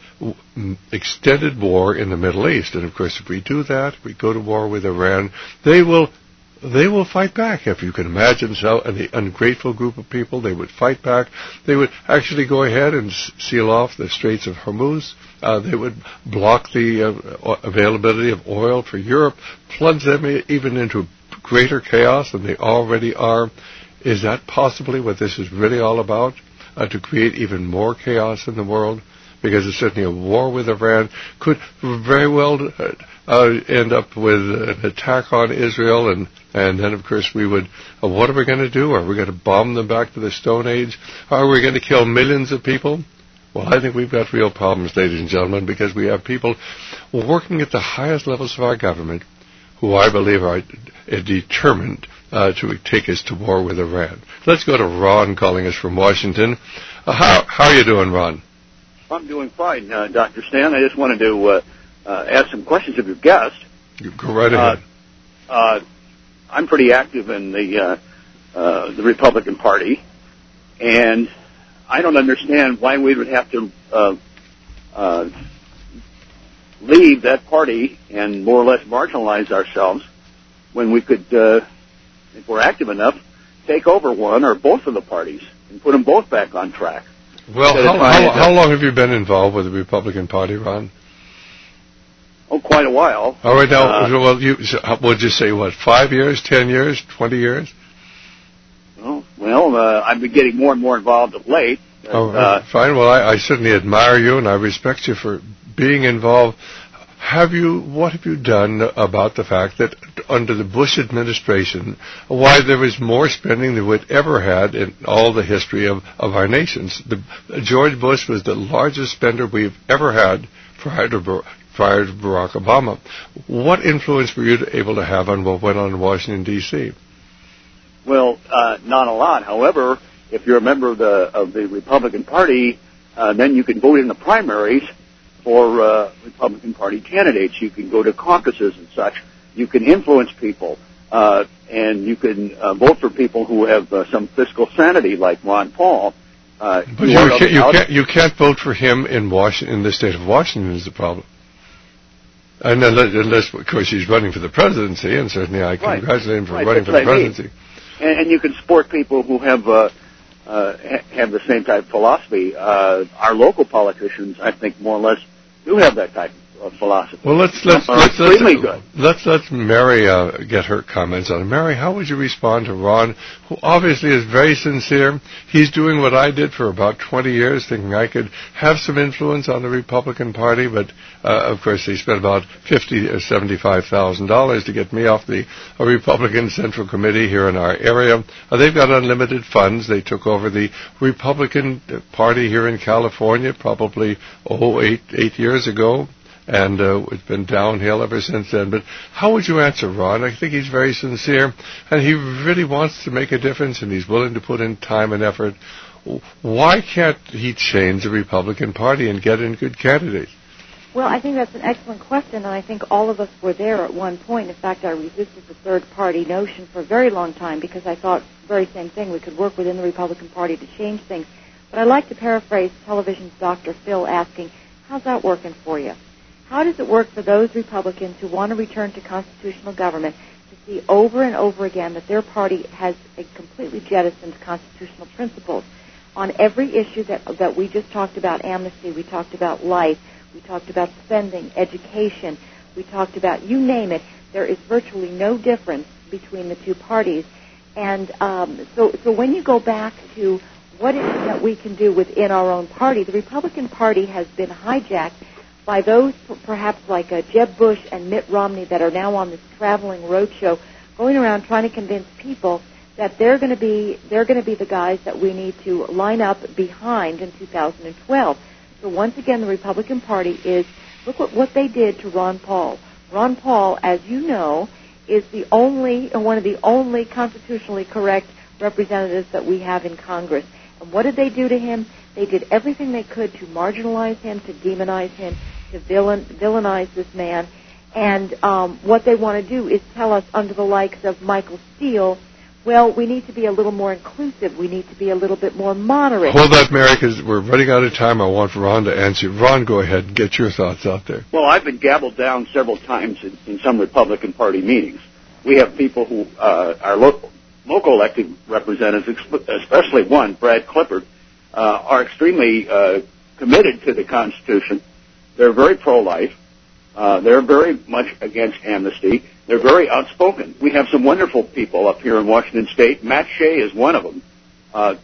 w- extended war in the Middle East. And, of course, if we do that, we go to war with Iran, they will they will fight back. If you can imagine so, and the ungrateful group of people, they would fight back. They would actually go ahead and s- seal off the Straits of Hormuz. Uh, they would block the uh, availability of oil for Europe, plunge them even into greater chaos than they already are. Is that possibly what this is really all about? Uh, to create even more chaos in the world? Because it's certainly a war with Iran could very well uh, uh, end up with an attack on Israel, and, and then, of course, we would, uh, what are we going to do? Are we going to bomb them back to the Stone Age? Are we going to kill millions of people? Well, I think we've got real problems, ladies and gentlemen, because we have people working at the highest levels of our government who I believe are determined Uh, to take us to war with Iran. Let's go to Ron calling us from Washington. Uh, how, how are you doing, Ron? I'm doing fine, uh, Doctor Stan. I just wanted to uh, uh, ask some questions of your guest. You go right ahead. Uh, uh, I'm pretty active in the uh, uh, the Republican Party, and I don't understand why we would have to uh, uh, leave that party and more or less marginalize ourselves when we could, uh, if we're active enough, take over one or both of the parties and put them both back on track. Well, how, how, how long have you been involved with the Republican Party, Ron? Oh, quite a while. All right, now, uh, well, you would you say, what, five years, ten years, twenty years? Well, well uh, I've been getting more and more involved of late. Oh, uh, fine. Well, I, I certainly admire you, and I respect you for being involved. Have you, what have you done about the fact that under the Bush administration, why there was more spending than we'd ever had in all the history of, of our nations? The, George Bush was the largest spender we've ever had prior to, prior to Barack Obama. What influence were you able to have on what went on in Washington, D C? Well, uh, not a lot. However, if you're a member of the, of the Republican Party, uh, then you can vote in the primaries for uh, Republican Party candidates. You can go to caucuses and such. You can influence people, uh, and you can uh, vote for people who have uh, some fiscal sanity, like Ron Paul. Uh, but you, you, can't, you, can't, you can't vote for him in Washington. In the state of Washington is the problem. And unless, unless, of course, he's running for the presidency, and certainly I right. congratulate him for right. running That's for the presidency. And, and you can support people who have uh, uh, ha- have the same type of philosophy. Uh, our local politicians, I think, more or less do have that type of uh, philosophy. Well, let's let's are let's extremely let's, good. let's let's Mary uh, get her comments on it. Mary, how would you respond to Ron, who obviously is very sincere? He's doing what I did for about twenty years, thinking I could have some influence on the Republican Party, but uh, of course they spent about fifty or seventy-five thousand dollars to get me off the uh, Republican Central Committee here in our area. Uh, they've got unlimited funds. They took over the Republican Party here in California probably oh eight eight years ago. And uh, it's been downhill ever since then. But how would you answer Ron? I think he's very sincere, and he really wants to make a difference, and he's willing to put in time and effort. Why can't he change the Republican Party and get in good candidates? Well, I think that's an excellent question, and I think all of us were there at one point. In fact, I resisted the third-party notion for a very long time because I thought the very same thing. We could work within the Republican Party to change things. But I'd like to paraphrase television's Doctor Phil asking, how's that working for you? How does it work for those Republicans who want to return to constitutional government to see over and over again that their party has a completely jettisoned constitutional principles on every issue that that we just talked about? Amnesty, we talked about life, we talked about spending, education, we talked about, you name it. There is virtually no difference between the two parties. And um, so, so when you go back to what is it that we can do within our own party, the Republican Party has been hijacked by those perhaps like uh, Jeb Bush and Mitt Romney that are now on this traveling roadshow, going around trying to convince people that they're going to be they're going to be the guys that we need to line up behind in two thousand twelve. So once again, the Republican Party is look what what they did to Ron Paul. Ron Paul, as you know, is the only one of the only constitutionally correct representatives that we have in Congress. And what did they do to him? They did everything they could to marginalize him, to demonize him, to villain, villainize this man. And um, what they want to do is tell us under the likes of Michael Steele, well, we need to be a little more inclusive. We need to be a little bit more moderate. Hold that, Mary, because we're running out of time. I want Ron to answer. Ron, go ahead and get your thoughts out there. Well, I've been gabbled down several times in, in some Republican Party meetings. We have people who uh, are local, local elected representatives, especially one, Brad Clifford, uh, are extremely uh, committed to the Constitution. They're very pro-life. Uh, they're very much against amnesty. They're very outspoken. We have some wonderful people up here in Washington State. Matt Shea is one of them. Uh,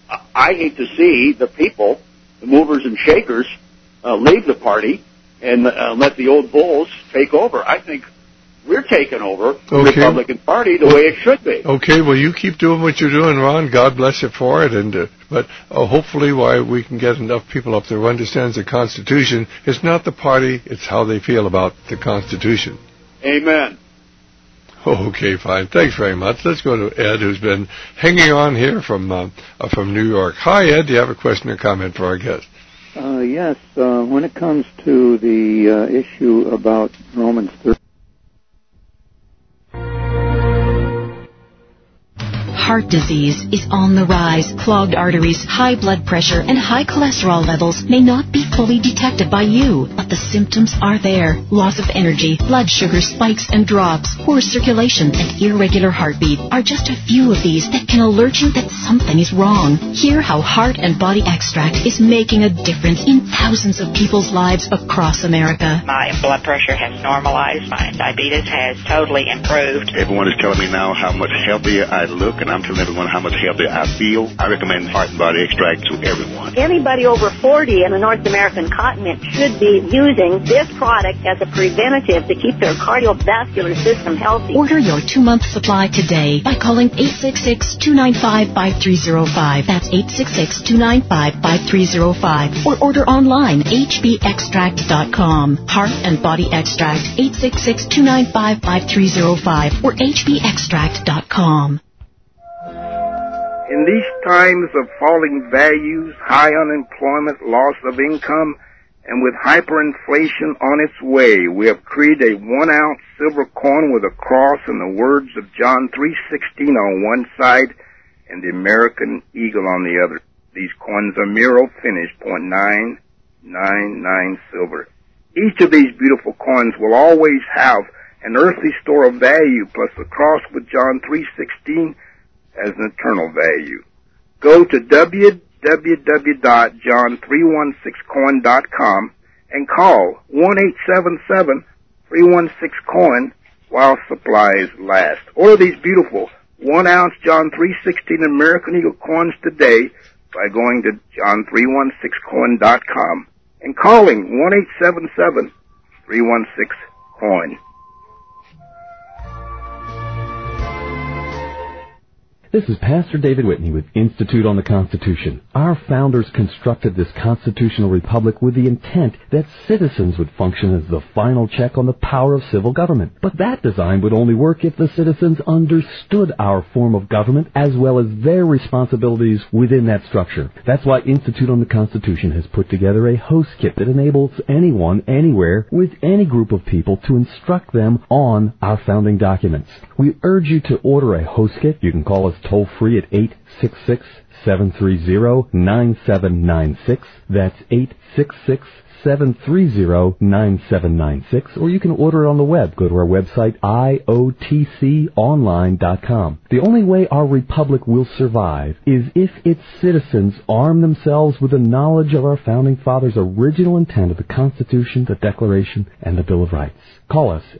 I hate to see the people, the movers and shakers, uh, leave the party and uh, let the old bulls take over. I think we're taking over the okay. Republican Party the way it should be. Okay, well, you keep doing what you're doing, Ron. God bless you for it. And uh, But uh, hopefully why we can get enough people up there who understands the Constitution. It's not the party, it's how they feel about the Constitution. Amen. Okay, fine. Thanks very much. Let's go to Ed, who's been hanging on here from uh, uh, from New York. Hi, Ed. Do you have a question or comment for our guest? Uh, yes. Uh, when it comes to the uh, issue about Romans thirteen, heart disease is on the rise. Clogged arteries, high blood pressure, and high cholesterol levels may not be fully detected by you, but the symptoms are there. Loss of energy, blood sugar spikes and drops, poor circulation, and irregular heartbeat are just a few of these that can alert you that something is wrong. Hear how Heart and Body Extract is making a difference in thousands of people's lives across America. My blood pressure has normalized. My diabetes has totally improved. Everyone is telling me now how much healthier I look, and I'm telling everyone how much healthier I feel. I recommend Heart and Body Extract to everyone. Anybody over forty in the North American continent should be using this product as a preventative to keep their cardiovascular system healthy. Order your two-month supply today by calling eight six six, two nine five, five three zero five. That's eight six six, two nine five, five three zero five. Or order online, h b extract dot com. Heart and Body Extract, eight six six, two nine five, five three zero five or h b extract dot com. In these times of falling values, high unemployment, loss of income, and with hyperinflation on its way, we have created a one-ounce silver coin with a cross and the words of John three sixteen on one side and the American eagle on the other. These coins are Miro finished, point nine nine nine silver. Each of these beautiful coins will always have an earthly store of value plus the cross with John three sixteen as an eternal value. Go to w w w dot john three one six coin dot com and call one eight seven seven, three one six, coin while supplies last. Order these beautiful one-ounce John three sixteen American Eagle coins today by going to john three one six coin dot com and calling one eight seven seven, three one six, coin. This is Pastor David Whitney with Institute on the Constitution. Our founders constructed this constitutional republic with the intent that citizens would function as the final check on the power of civil government. But that design would only work if the citizens understood our form of government as well as their responsibilities within that structure. That's why Institute on the Constitution has put together a host kit that enables anyone, anywhere, with any group of people to instruct them on our founding documents. We urge you to order a host kit. You can call us toll-free at eight six six, seven three zero, nine seven nine six. That's eight six six, seven three zero, nine seven nine six. Or you can order it on the web. Go to our website, I O T C online dot com. The only way our republic will survive is if its citizens arm themselves with the knowledge of our founding fathers' original intent of the Constitution, the Declaration, and the Bill of Rights. Call us.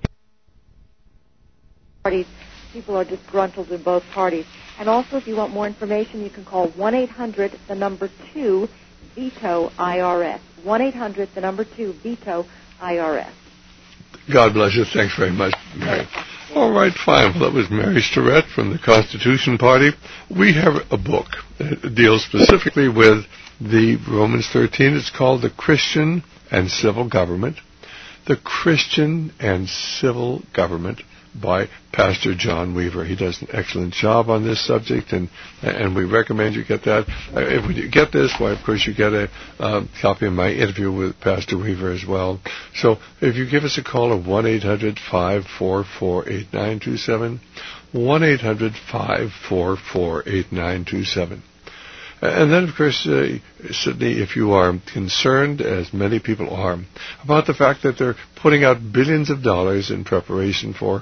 Parties. People are disgruntled in both parties. And also, if you want more information, you can call one eight hundred, the number two, veto I R S. one eight hundred, the number two, veto I R S. God bless you. Thanks very much, Mary. All right, fine. Well, that was Mary Starrett from the Constitution Party. We have a book that deals specifically with the Romans thirteen. It's called The Christian and Civil Government. The Christian and Civil Government by Pastor John Weaver. He does an excellent job on this subject, and and we recommend you get that. Uh, if you get this, why, of course, you get a uh, copy of my interview with Pastor Weaver as well. So if you give us a call at one eight hundred, five four four, eight nine two seven, one eight hundred, five four four, eight nine two seven. And then, of course, uh, Sydney, if you are concerned, as many people are, about the fact that they're putting out billions of dollars in preparation for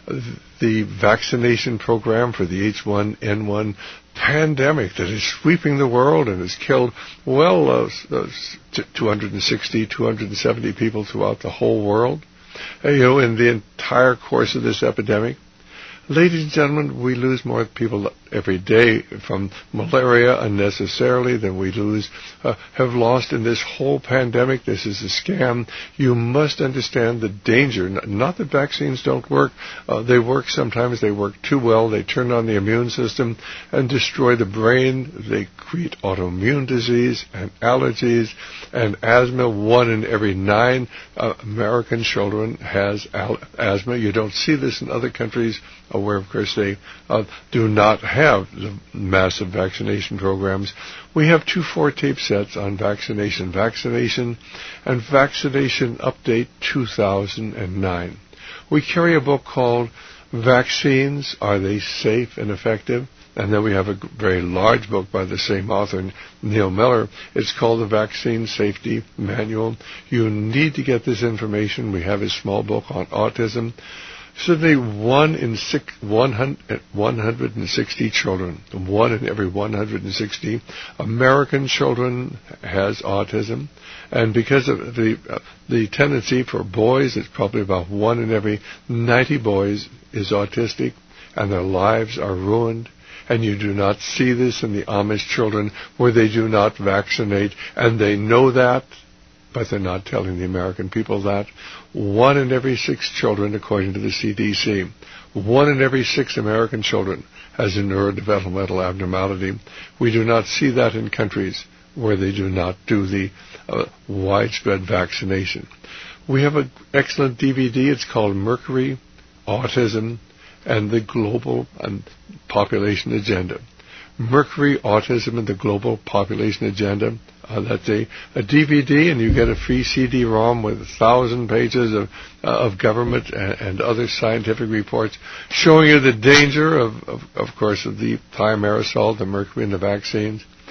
the vaccination program for the H one N one pandemic that is sweeping the world and has killed, well, uh, two hundred sixty, two hundred seventy people throughout the whole world, uh, you know, in the entire course of this epidemic. Ladies and gentlemen, we lose more people every day from malaria unnecessarily than we lose, uh, have lost in this whole pandemic. This is a scam. You must understand the danger. Not that vaccines don't work. Uh, they work sometimes. They work too well. They turn on the immune system and destroy the brain. They create autoimmune disease and allergies and asthma. One in every nine uh, American children has al- asthma. You don't see this in other countries, uh, where, of course, they uh, do not have the massive vaccination programs. We have two four-tape sets on vaccination, vaccination, and Vaccination Update two thousand nine. We carry a book called Vaccines, Are They Safe and Effective? And then we have a very large book by the same author, Neil Miller. It's called the Vaccine Safety Manual. You need to get this information. We have a small book on autism. Suddenly, one in six, one hundred sixty children, one in every one hundred sixty American children has autism, and because of the uh, the tendency for boys, it's probably about one in every ninety boys is autistic, and their lives are ruined. And you do not see this in the Amish children, where they do not vaccinate, and they know that, but they're not telling the American people that. One in every six children, according to the C D C, one in every six American children has a neurodevelopmental abnormality. We do not see that in countries where they do not do the uh, widespread vaccination. We have an excellent D V D. It's called Mercury, Autism, and the Global um, Population Agenda. Mercury, Autism, and the Global Population Agenda. Uh, that's a, a D V D, and you get a free C D ROM with a thousand pages of uh, of government and, and other scientific reports showing you the danger of, of, of course, of the thimerosal, the mercury in the vaccines.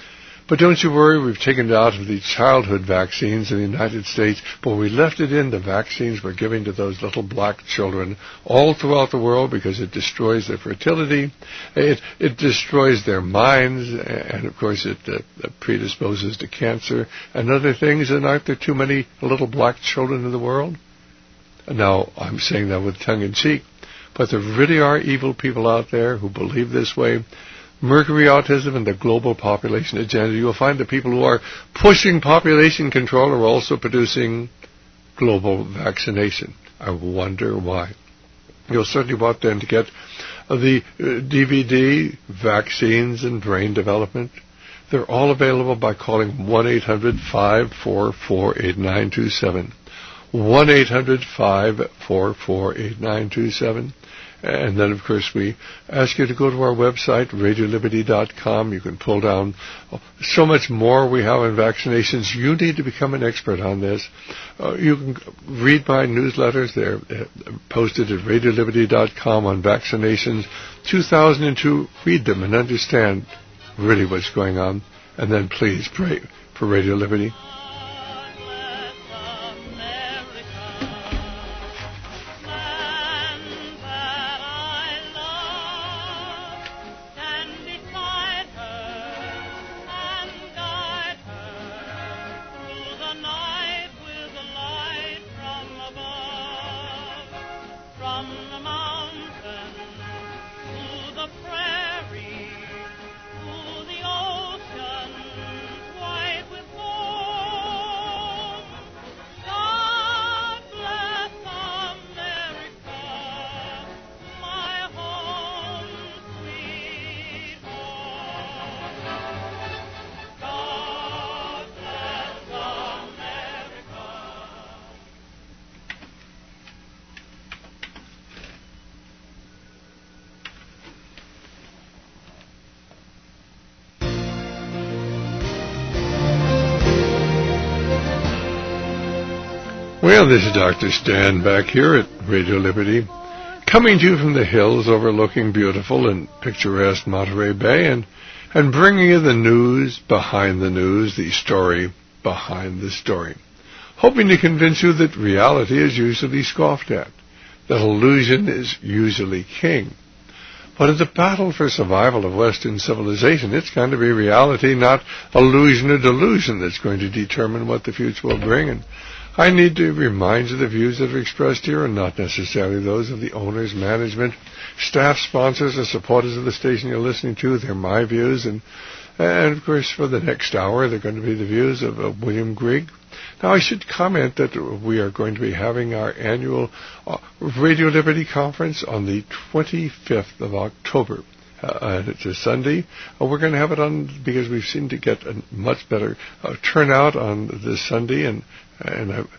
But don't you worry, we've taken it out of the childhood vaccines in the United States, but we left it in the vaccines we're giving to those little black children all throughout the world because it destroys their fertility, it, it destroys their minds, and of course it uh, predisposes to cancer and other things. And aren't there too many little black children in the world? Now, I'm saying that with tongue-in-cheek, but there really are evil people out there who believe this way. Mercury autism and the global population agenda, you'll find the people who are pushing population control are also producing global vaccination. I wonder why. You'll certainly want then to get the D V D, Vaccines and Brain Development. They're all available by calling one eight hundred five four four eight nine two seven. one eight hundred five four four eight nine two seven. And then, of course, we ask you to go to our website, radio liberty dot com. You can pull down so much more we have in vaccinations. You need to become an expert on this. Uh, you can read my newsletters. They're uh, posted at radio liberty dot com on vaccinations two thousand two. Read them and understand really what's going on. And then please pray for Radio Liberty. Well, this is Doctor Stan back here at Radio Liberty, coming to you from the hills overlooking beautiful and picturesque Monterey Bay, and, and bringing you the news behind the news, the story behind the story, hoping to convince you that reality is usually scoffed at, that illusion is usually king. But in the battle for survival of Western civilization, it's going to be reality, not illusion or delusion, that's going to determine what the future will bring. And I need to remind you the views that are expressed here are not necessarily those of the owners, management, staff, sponsors, or supporters of the station you're listening to. They're my views. And, and of course, for the next hour, they're going to be the views of, of William Grigg. Now, I should comment that we are going to be having our annual uh, Radio Liberty Conference on the twenty-fifth of October. Uh, and it's a Sunday. Uh, we're going to have it on because we've seemed to get a much better uh, turnout on this Sunday, and and I,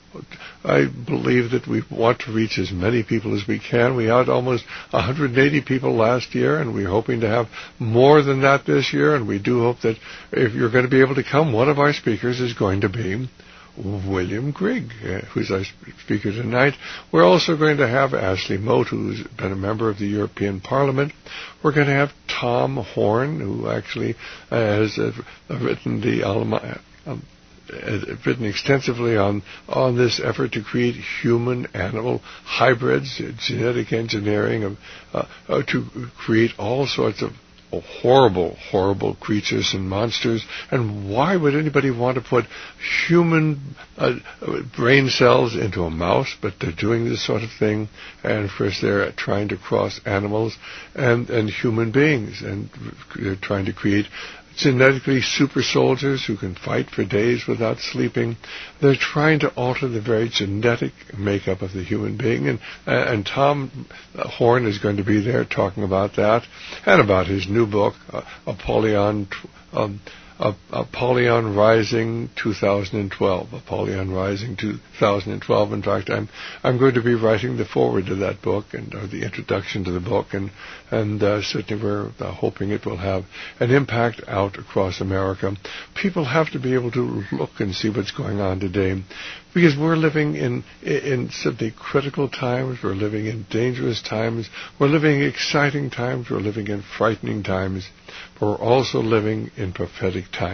I believe that we want to reach as many people as we can. We had almost one hundred eighty people last year, and we're hoping to have more than that this year, and we do hope that if you're going to be able to come, one of our speakers is going to be William Grigg, uh, who's our speaker tonight. We're also going to have Ashley Mote, who's been a member of the European Parliament. We're going to have Tom Horn, who actually uh, has uh, written the Alma, um, uh, written extensively on on this effort to create human-animal hybrids, uh, genetic engineering, of, uh, uh, to create all sorts of horrible, horrible creatures and monsters. And why would anybody want to put human uh, brain cells into a mouse? But they're doing this sort of thing, and of course they're trying to cross animals and, and human beings, and they're trying to create genetically super soldiers who can fight for days without sleeping. They're trying to alter the very genetic makeup of the human being, and uh, and Tom Horn is going to be there talking about that and about his new book, uh, Apollyon, um, uh, Apollyon Rising two thousand twelve. Apollyon Rising two thousand twelve. In fact, I'm I'm going to be writing the foreword to that book and or the introduction to the book, and and uh, certainly we're uh, hoping it will have an impact out across America. People have to be able to look and see what's going on today, because we're living in in simply critical times. We're living in dangerous times. We're living in exciting times. We're living in frightening times. But we're also living in prophetic times.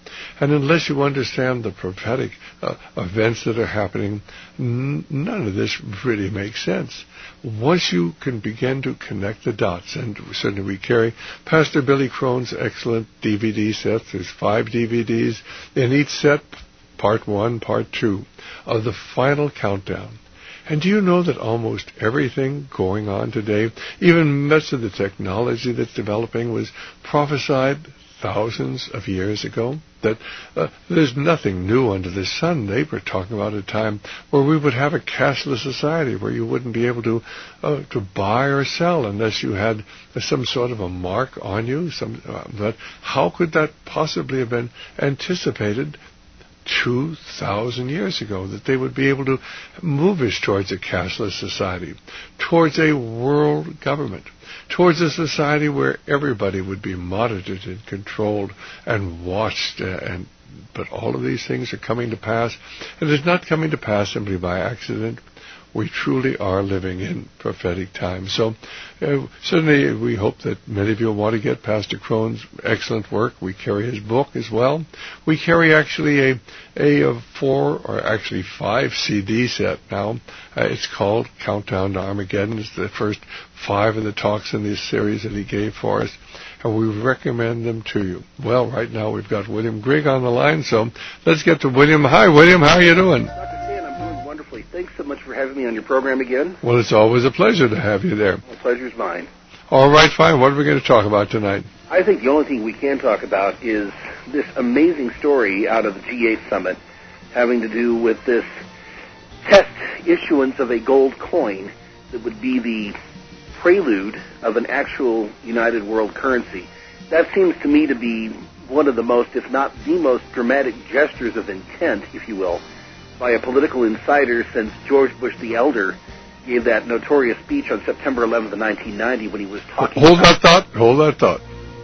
And unless you understand the prophetic uh, events that are happening, n- none of this really makes sense. Once you can begin to connect the dots, and certainly we carry Pastor Billy Crone's excellent D V D sets. There's five D V Ds in each set, part one, part two, of the final countdown. And do you know that almost everything going on today, even much of the technology that's developing, was prophesied thousands of years ago? That uh, there's nothing new under the sun. They were talking about a time where we would have a cashless society, where you wouldn't be able to uh, to buy or sell unless you had uh, some sort of a mark on you. Some, uh, but how could that possibly have been anticipated two thousand years ago, that they would be able to move us towards a cashless society, towards a world government, towards a society where everybody would be monitored and controlled and watched, uh, and but all of these things are coming to pass, and it's not coming to pass simply by accident. We truly are living in prophetic times. So uh, certainly we hope that many of you will want to get Pastor Crone's excellent work. We carry his book as well. We carry actually a, a, a four or actually five C D set now. Uh, it's called Countdown to Armageddon. It's the first five of the talks in this series that he gave for us, and we recommend them to you. Well, right now we've got William Grigg on the line, so let's get to William. Hi, William. How are you doing? Thanks so much for having me on your program again. Well, it's always a pleasure to have you there. The pleasure's mine. All right, fine. What are we going to talk about tonight? I think the only thing we can talk about is this amazing story out of the G eight summit having to do with this test issuance of a gold coin that would be the prelude of an actual United World Currency. That seems to me to be one of the most, if not the most, dramatic gestures of intent, if you will, by a political insider since George Bush the Elder gave that notorious speech on September eleventh of nineteen ninety when he was talking Hold about... that thought. Hold that thought.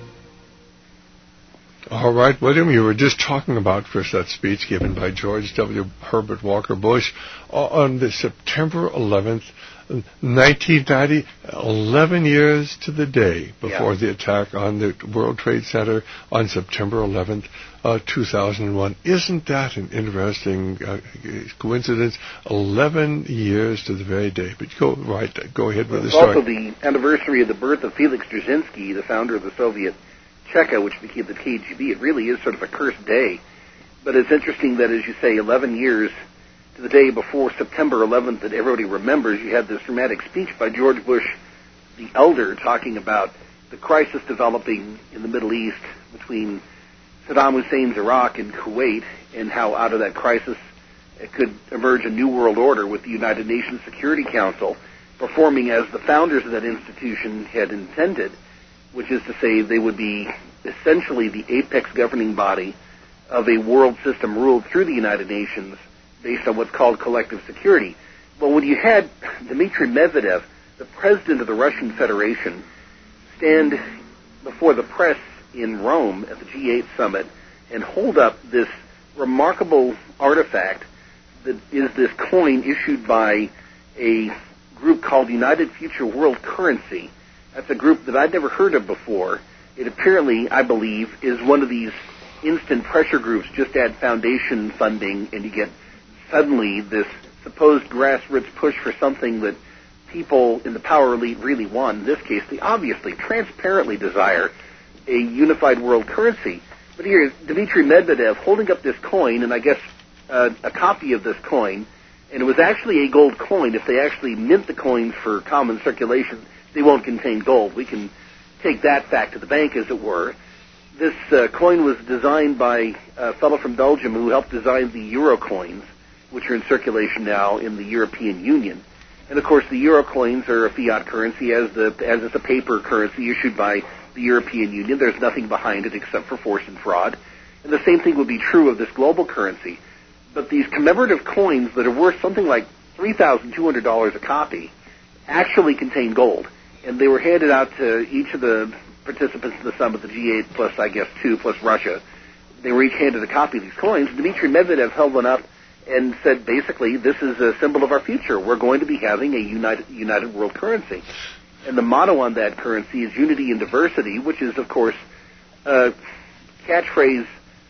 All right, William, you were just talking about, first, that speech given by George W. Herbert Walker Bush on the September eleventh, nineteen ninety, eleven years to the day before yeah. the attack on the World Trade Center on September eleventh, uh, two thousand one. Isn't that an interesting uh, coincidence? eleven years to the very day. But go right, go ahead with it's the story. It's also the anniversary of the birth of Felix Dzerzhinsky, the founder of the Soviet Cheka, which became the K G B. It really is sort of a cursed day. But it's interesting that, as you say, eleven years to the day before September eleventh that everybody remembers, you had this dramatic speech by George Bush the Elder talking about the crisis developing in the Middle East between Saddam Hussein's Iraq and Kuwait, and how out of that crisis it could emerge a new world order with the United Nations Security Council performing as the founders of that institution had intended, which is to say they would be essentially the apex governing body of a world system ruled through the United Nations based on what's called collective security. Well, when you had Dmitry Medvedev, the president of the Russian Federation, stand before the press in Rome at the G eight summit and hold up this remarkable artifact that is this coin issued by a group called United Future World Currency. That's a group that I'd never heard of before. It apparently, I believe, is one of these instant pressure groups. Just add foundation funding and you get suddenly this supposed grassroots push for something that people in the power elite really want. In this case, they obviously, transparently desire a unified world currency. But here is Dmitry Medvedev holding up this coin, and I guess uh, a copy of this coin, and it was actually a gold coin. If they actually mint the coins for common circulation, they won't contain gold. We can take that fact to the bank, as it were. This uh, coin was designed by a fellow from Belgium who helped design the euro coins, which are in circulation now in the European Union. And, of course, the euro coins are a fiat currency, as the as it's a paper currency issued by the European Union. There's nothing behind it except for force and fraud. And the same thing would be true of this global currency. But these commemorative coins that are worth something like three thousand two hundred dollars a copy actually contain gold. And they were handed out to each of the participants in the summit, the G eight plus, I guess, two, plus Russia. They were each handed a copy of these coins. Dmitry Medvedev held one up and said, basically, this is a symbol of our future. We're going to be having a united, united world currency. And the motto on that currency is unity and diversity, which is, of course, a catchphrase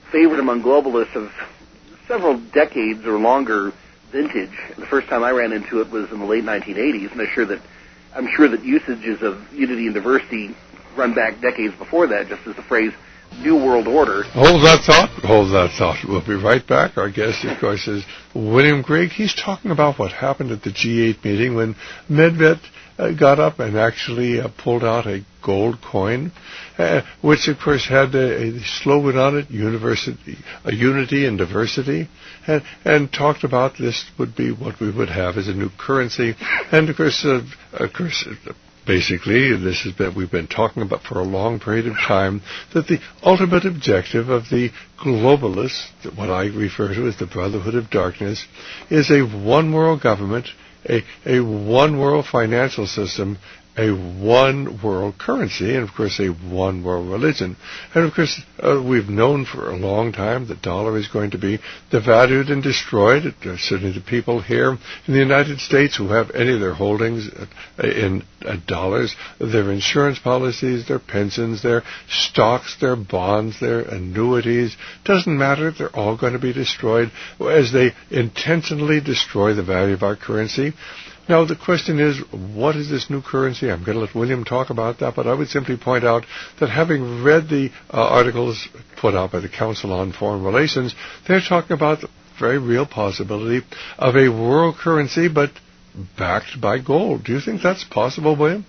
favorite among globalists of several decades or longer vintage. The first time I ran into it was in the late nineteen eighties, and I'm sure that I'm sure that usages of unity and diversity run back decades before that, just as the phrase New World Order. Hold that thought. Hold that thought. We'll be right back. Our guest, of course, is William Grigg. He's talking about what happened at the G eight meeting when Medved uh, got up and actually uh, pulled out a gold coin, uh, which, of course, had a, a slogan on it, university, uh, unity and diversity, and, and talked about this would be what we would have as a new currency. And, of course, uh, of course, uh, basically, this is that we've been talking about for a long period of time, that the ultimate objective of the globalists, what I refer to as the Brotherhood of Darkness, is a one-world government, a, a one-world financial system, a one-world currency, and, of course, a one-world religion. And, of course, uh, we've known for a long time the dollar is going to be devalued and destroyed. Uh, certainly the people here in the United States who have any of their holdings uh, in uh, dollars, their insurance policies, their pensions, their stocks, their bonds, their annuities, doesn't matter. They're all going to be destroyed as they intentionally destroy the value of our currency. Now, the question is, what is this new currency? I'm going to let William talk about that, but I would simply point out that having read the uh, articles put out by the Council on Foreign Relations, they're talking about the very real possibility of a world currency, but backed by gold. Do you think that's possible, William?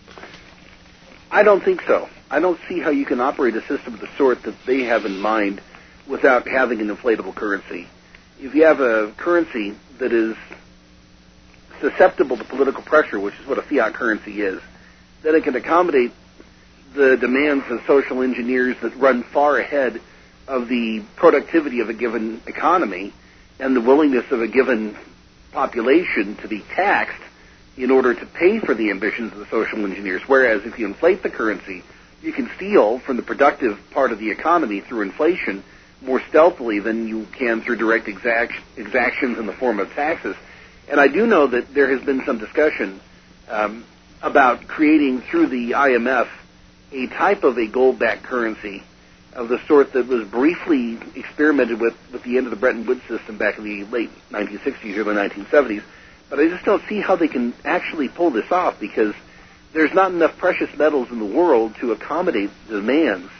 I don't think so. I don't see how you can operate a system of the sort that they have in mind without having an inflatable currency. If you have a currency that is susceptible to political pressure, which is what a fiat currency is, then it can accommodate the demands of social engineers that run far ahead of the productivity of a given economy and the willingness of a given population to be taxed in order to pay for the ambitions of the social engineers. Whereas if you inflate the currency, you can steal from the productive part of the economy through inflation more stealthily than you can through direct exact- exactions in the form of taxes. And I do know that there has been some discussion um, about creating through the I M F a type of a gold-backed currency of the sort that was briefly experimented with with the end of the Bretton Woods system back in the late nineteen sixties or the nineteen seventies. But I just don't see how they can actually pull this off, because there's not enough precious metals in the world to accommodate the demands,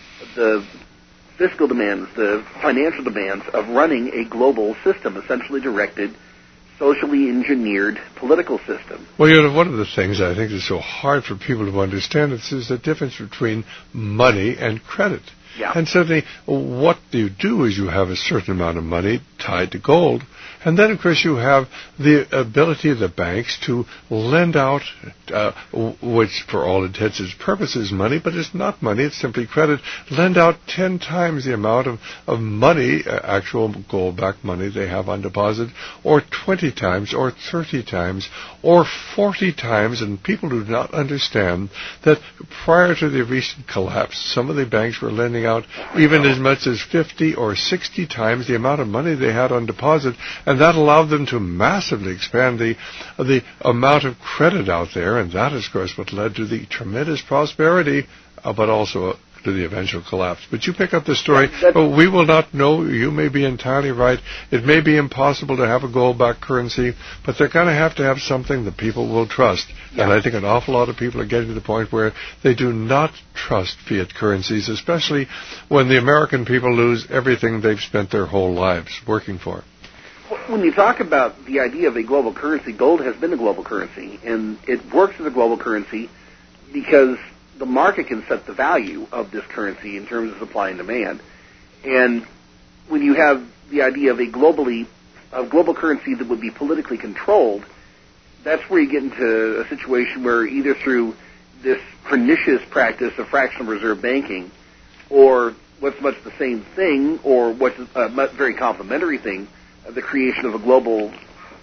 the fiscal demands, the financial demands of running a global system, essentially directed, socially engineered political system. Well, you know, one of the things I think is so hard for people to understand is, is the difference between money and credit. Yeah. And certainly what you do is you have a certain amount of money tied to gold, and then, of course, you have the ability of the banks to lend out, uh, which for all intents and purposes is money, but it's not money, it's simply credit, lend out ten times the amount of, of money, uh, actual gold-backed money they have on deposit, or twenty times, or thirty times, or forty times, and people do not understand that prior to the recent collapse, some of the banks were lending out even as much as fifty or sixty times the amount of money they had on deposit, and that allowed them to massively expand the the amount of credit out there, and that is, of course, what led to the tremendous prosperity, uh, but also to the eventual collapse. But you pick up the story. Oh, we will not know. You may be entirely right. It may be impossible to have a gold-backed currency, but they're going to have to have something that people will trust. Yeah. And I think an awful lot of people are getting to the point where they do not trust fiat currencies, especially when the American people lose everything they've spent their whole lives working for. When you talk about the idea of a global currency, gold has been a global currency, and it works as a global currency because the market can set the value of this currency in terms of supply and demand. And when you have the idea of a globally, a global currency that would be politically controlled, that's where you get into a situation where either through this pernicious practice of fractional reserve banking, or what's much the same thing, or what's a very complementary thing, the creation of a global,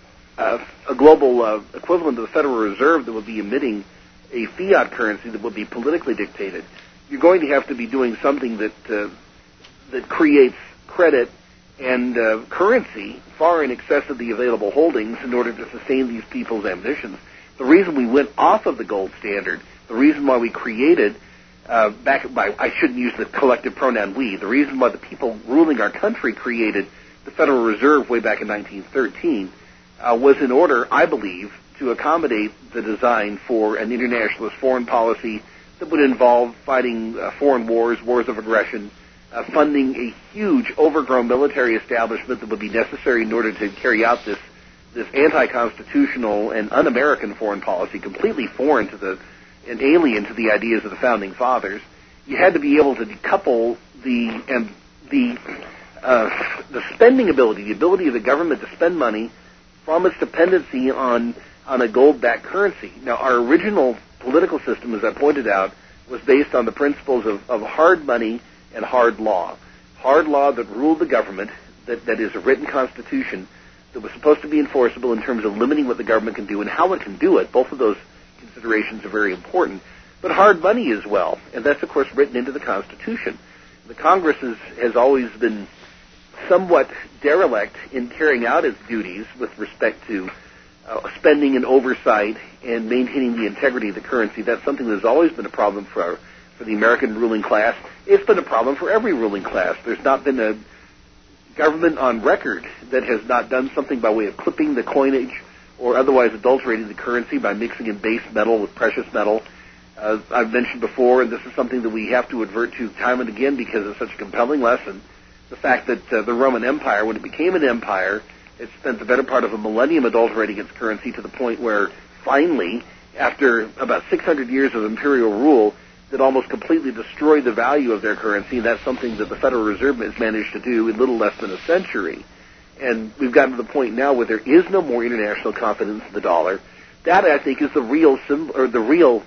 uh, a global uh, equivalent of the Federal Reserve that would be emitting a fiat currency that would be politically dictated. You're going to have to be doing something that uh, that creates credit and uh, currency far in excess of the available holdings in order to sustain these people's ambitions. The reason we went off of the gold standard, the reason why we created uh, back by, I shouldn't use the collective pronoun we, the reason why the people ruling our country created the Federal Reserve way back in nineteen thirteen uh, was in order, I believe, to accommodate the design for an internationalist foreign policy that would involve fighting uh, foreign wars, wars of aggression, uh, funding a huge overgrown military establishment that would be necessary in order to carry out this this anti-constitutional and un-American foreign policy, completely foreign to the and alien to the ideas of the founding fathers. You had to be able to decouple the and the uh, the spending ability, the ability of the government to spend money from its dependency on on a gold-backed currency. Now, our original political system, as I pointed out, was based on the principles of, of hard money and hard law. Hard law that ruled the government, that, that is a written constitution, that was supposed to be enforceable in terms of limiting what the government can do and how it can do it. Both of those considerations are very important. But hard money as well, and that's, of course, written into the Constitution. The Congress is, has always been somewhat derelict in carrying out its duties with respect to uh, spending and oversight and maintaining the integrity of the currency. That's something that's always been a problem for our, for the American ruling class. It's been a problem for every ruling class. There's not been a government on record that has not done something by way of clipping the coinage or otherwise adulterating the currency by mixing in base metal with precious metal. Uh, I've mentioned before, and this is something that we have to advert to time and again because it's such a compelling lesson, the fact that uh, the Roman Empire, when it became an empire, it spent the better part of a millennium adulterating its currency to the point where finally, after about six hundred years of imperial rule, that almost completely destroyed the value of their currency, and that's something that the Federal Reserve has managed to do in little less than a century. And we've gotten to the point now where there is no more international confidence in the dollar. That, I think, is the real symbol, or the real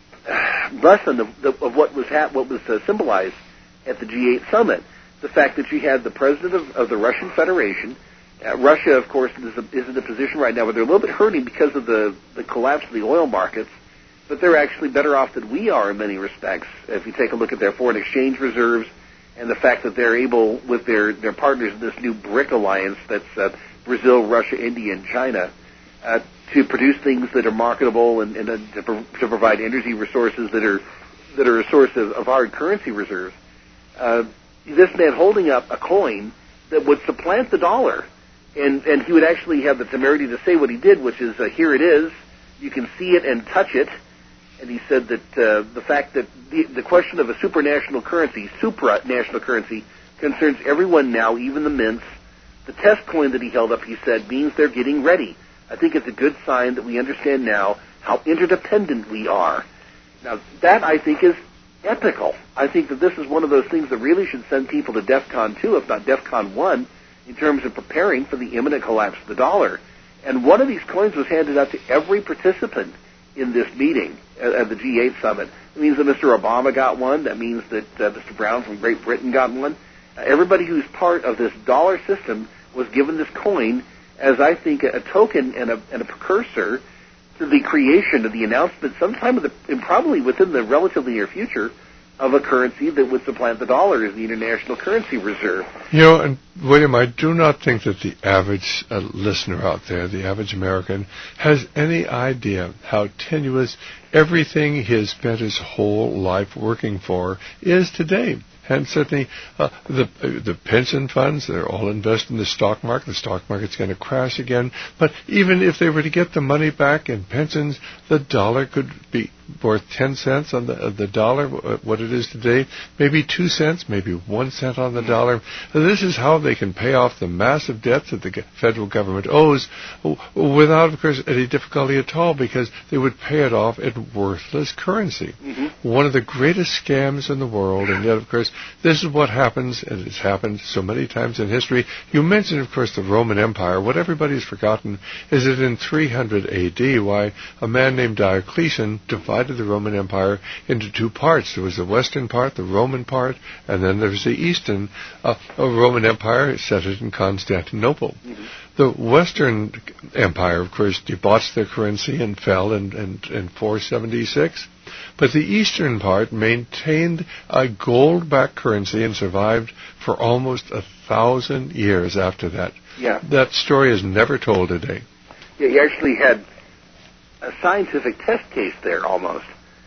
uh, lesson of, the, of what was ha- what was uh, symbolized at the G eight summit. The fact that you had the president of, of the Russian Federation. Uh, Russia, of course, is, a, is in a position right now where they're a little bit hurting because of the, the collapse of the oil markets, but they're actually better off than we are in many respects. If you take a look at their foreign exchange reserves and the fact that they're able, with their, their partners in this new BRIC alliance, that's uh, Brazil, Russia, India, and China, uh, to produce things that are marketable and, and uh, to, pro- to provide energy resources that are that are a source of, of hard currency reserves. Uh, this man holding up a coin that would supplant the dollar, and, and he would actually have the temerity to say what he did, which is, uh, here it is, you can see it and touch it. And he said that uh, the fact that the, the question of a supranational currency, supranational currency, concerns everyone now, even the mints. The test coin that he held up, he said, means they're getting ready. I think it's a good sign that we understand now how interdependent we are. Now, that, I think, is epical. I think that this is one of those things that really should send people to DEFCON two, if not DEFCON one, in terms of preparing for the imminent collapse of the dollar. And one of these coins was handed out to every participant in this meeting at, at the G eight summit. It means that Mister Obama got one. That means that uh, Mister Brown from Great Britain got one. Uh, everybody who's part of this dollar system was given this coin as, I think, a, a token and a, and a precursor to the creation of the announcement sometime in the, and probably within the relatively near future, of a currency that would supplant the dollar as the international currency reserve. You know, and William, I do not think that the average uh, listener out there, the average American, has any idea how tenuous everything he has spent his whole life working for is today. And certainly uh, the uh, the pension funds, they're all invested in the stock market. The stock market's going to crash again. But even if they were to get the money back in pensions, the dollar could be worth ten cents on the uh, the dollar, what it is today, maybe two cents, maybe one cent on the dollar. This is how they can pay off the massive debts that the federal government owes without, of course, any difficulty at all, because they would pay it off in worthless currency. Mm-hmm. One of the greatest scams in the world, and yet, of course, this is what happens, and it's happened so many times in history. You mentioned, of course, the Roman Empire. What everybody's forgotten is that in three hundred A D, why a man named Diocletian divided the Roman Empire into two parts. There was the western part, the Roman part, and then there was the eastern uh, Roman Empire centered in Constantinople. Mm-hmm. The Western Empire, of course, debauched their currency and fell in, in, in four seventy-six. But the eastern part maintained a gold-backed currency and survived for almost a thousand years after that. Yeah. That story is never told today. Yeah, you actually had a scientific test case there almost.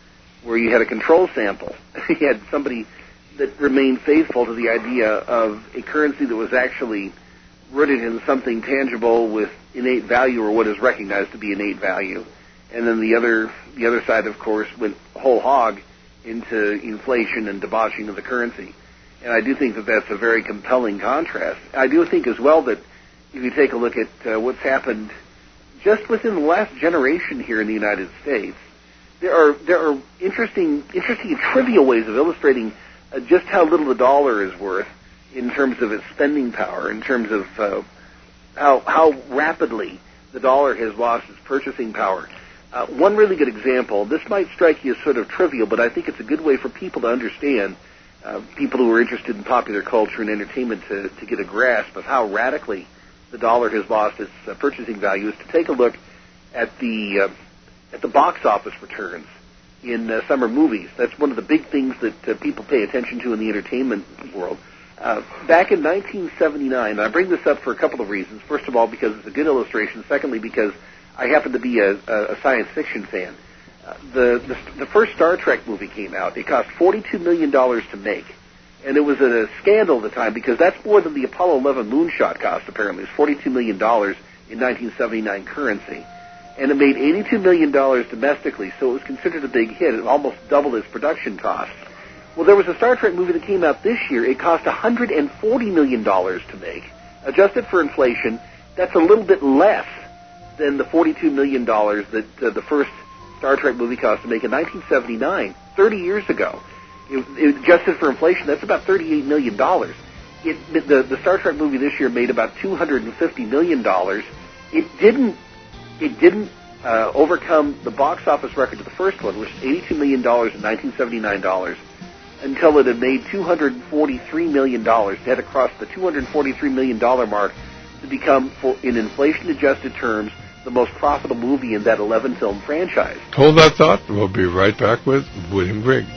where you had a control sample. You had somebody that remained faithful to the idea of a currency that was actually rooted in something tangible with innate value, or what is recognized to be innate value. And then the other the other side, of course, went whole hog into inflation and debauching of the currency. And I do think that that's a very compelling contrast. I do think as well that if you take a look at uh, what's happened just within the last generation here in the United States, there are there are interesting, interesting and trivial ways of illustrating uh, just how little the dollar is worth in terms of its spending power, in terms of uh, how how rapidly the dollar has lost its purchasing power. Uh, one really good example, this might strike you as sort of trivial, but I think it's a good way for people to understand, uh, people who are interested in popular culture and entertainment to, to get a grasp of how radically the dollar has lost its uh, purchasing value, is to take a look at the uh, at the box office returns in uh, summer movies. That's one of the big things that uh, people pay attention to in the entertainment world. Uh, back in nineteen seventy-nine, and I bring this up for a couple of reasons. First of all, because it's a good illustration. Secondly, because I happen to be a, a science fiction fan. Uh, the, the the first Star Trek movie came out. It cost forty-two million dollars to make. And it was a scandal at the time because that's more than the Apollo eleven moonshot cost, apparently. It was forty-two million dollars in nineteen seventy-nine currency. And it made eighty-two million dollars domestically, so it was considered a big hit. It almost doubled its production cost. Well, there was a Star Trek movie that came out this year. It cost one hundred forty million dollars to make. Adjusted for inflation, that's a little bit less than the forty-two million dollars that uh, the first Star Trek movie cost to make in nineteen seventy-nine, thirty years ago. It, it, adjusted for inflation, that's about thirty-eight million dollars. It, the, the Star Trek movie this year made about two hundred fifty million dollars. It didn't, it didn't uh, overcome the box office record of the first one, which was eighty-two million dollars in nineteen seventy-nine dollars, until it had made two hundred forty-three million dollars. It had to cross the two hundred forty-three million dollars mark to become, for, in inflation-adjusted terms, the most profitable movie in that eleven-film franchise. Hold that thought. We'll be right back with William Grigg.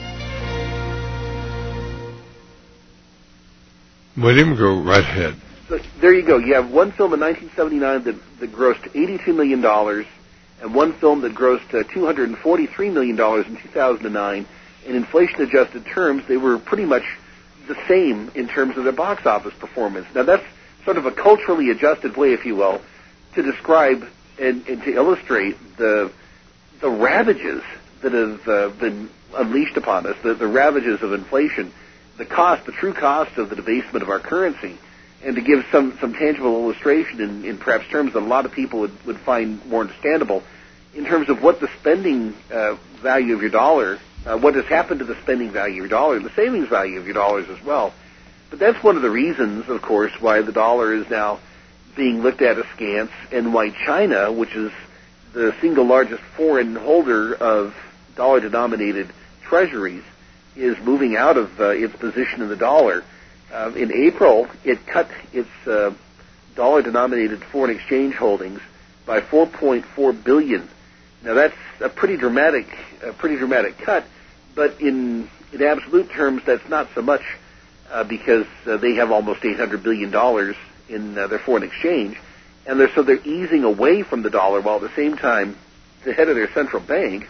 William, go right ahead. So there you go. You have one film in nineteen seventy-nine that, that grossed eighty-two million dollars, and one film that grossed uh, two hundred forty-three million dollars in two thousand nine. In inflation-adjusted terms, they were pretty much the same in terms of their box office performance. Now, that's sort of a culturally adjusted way, if you will, to describe and, and to illustrate the the ravages that have uh, been unleashed upon us, the, the ravages of inflation, the cost, the true cost of the debasement of our currency, and to give some, some tangible illustration in, in perhaps terms that a lot of people would, would find more understandable in terms of what the spending uh, value of your dollar, uh, what has happened to the spending value of your dollar, and the savings value of your dollars as well. But that's one of the reasons, of course, why the dollar is now being looked at askance, and why China, which is the single largest foreign holder of dollar-denominated treasuries, is moving out of uh, its position in the dollar. Uh, in April, it cut its uh, dollar-denominated foreign exchange holdings by four point four billion dollars. Now that's a pretty dramatic, a pretty dramatic cut, but in in absolute terms, that's not so much uh, because uh, they have almost eight hundred billion dollars in uh, their foreign exchange, and they're so they're easing away from the dollar, while at the same time, the head of their central bank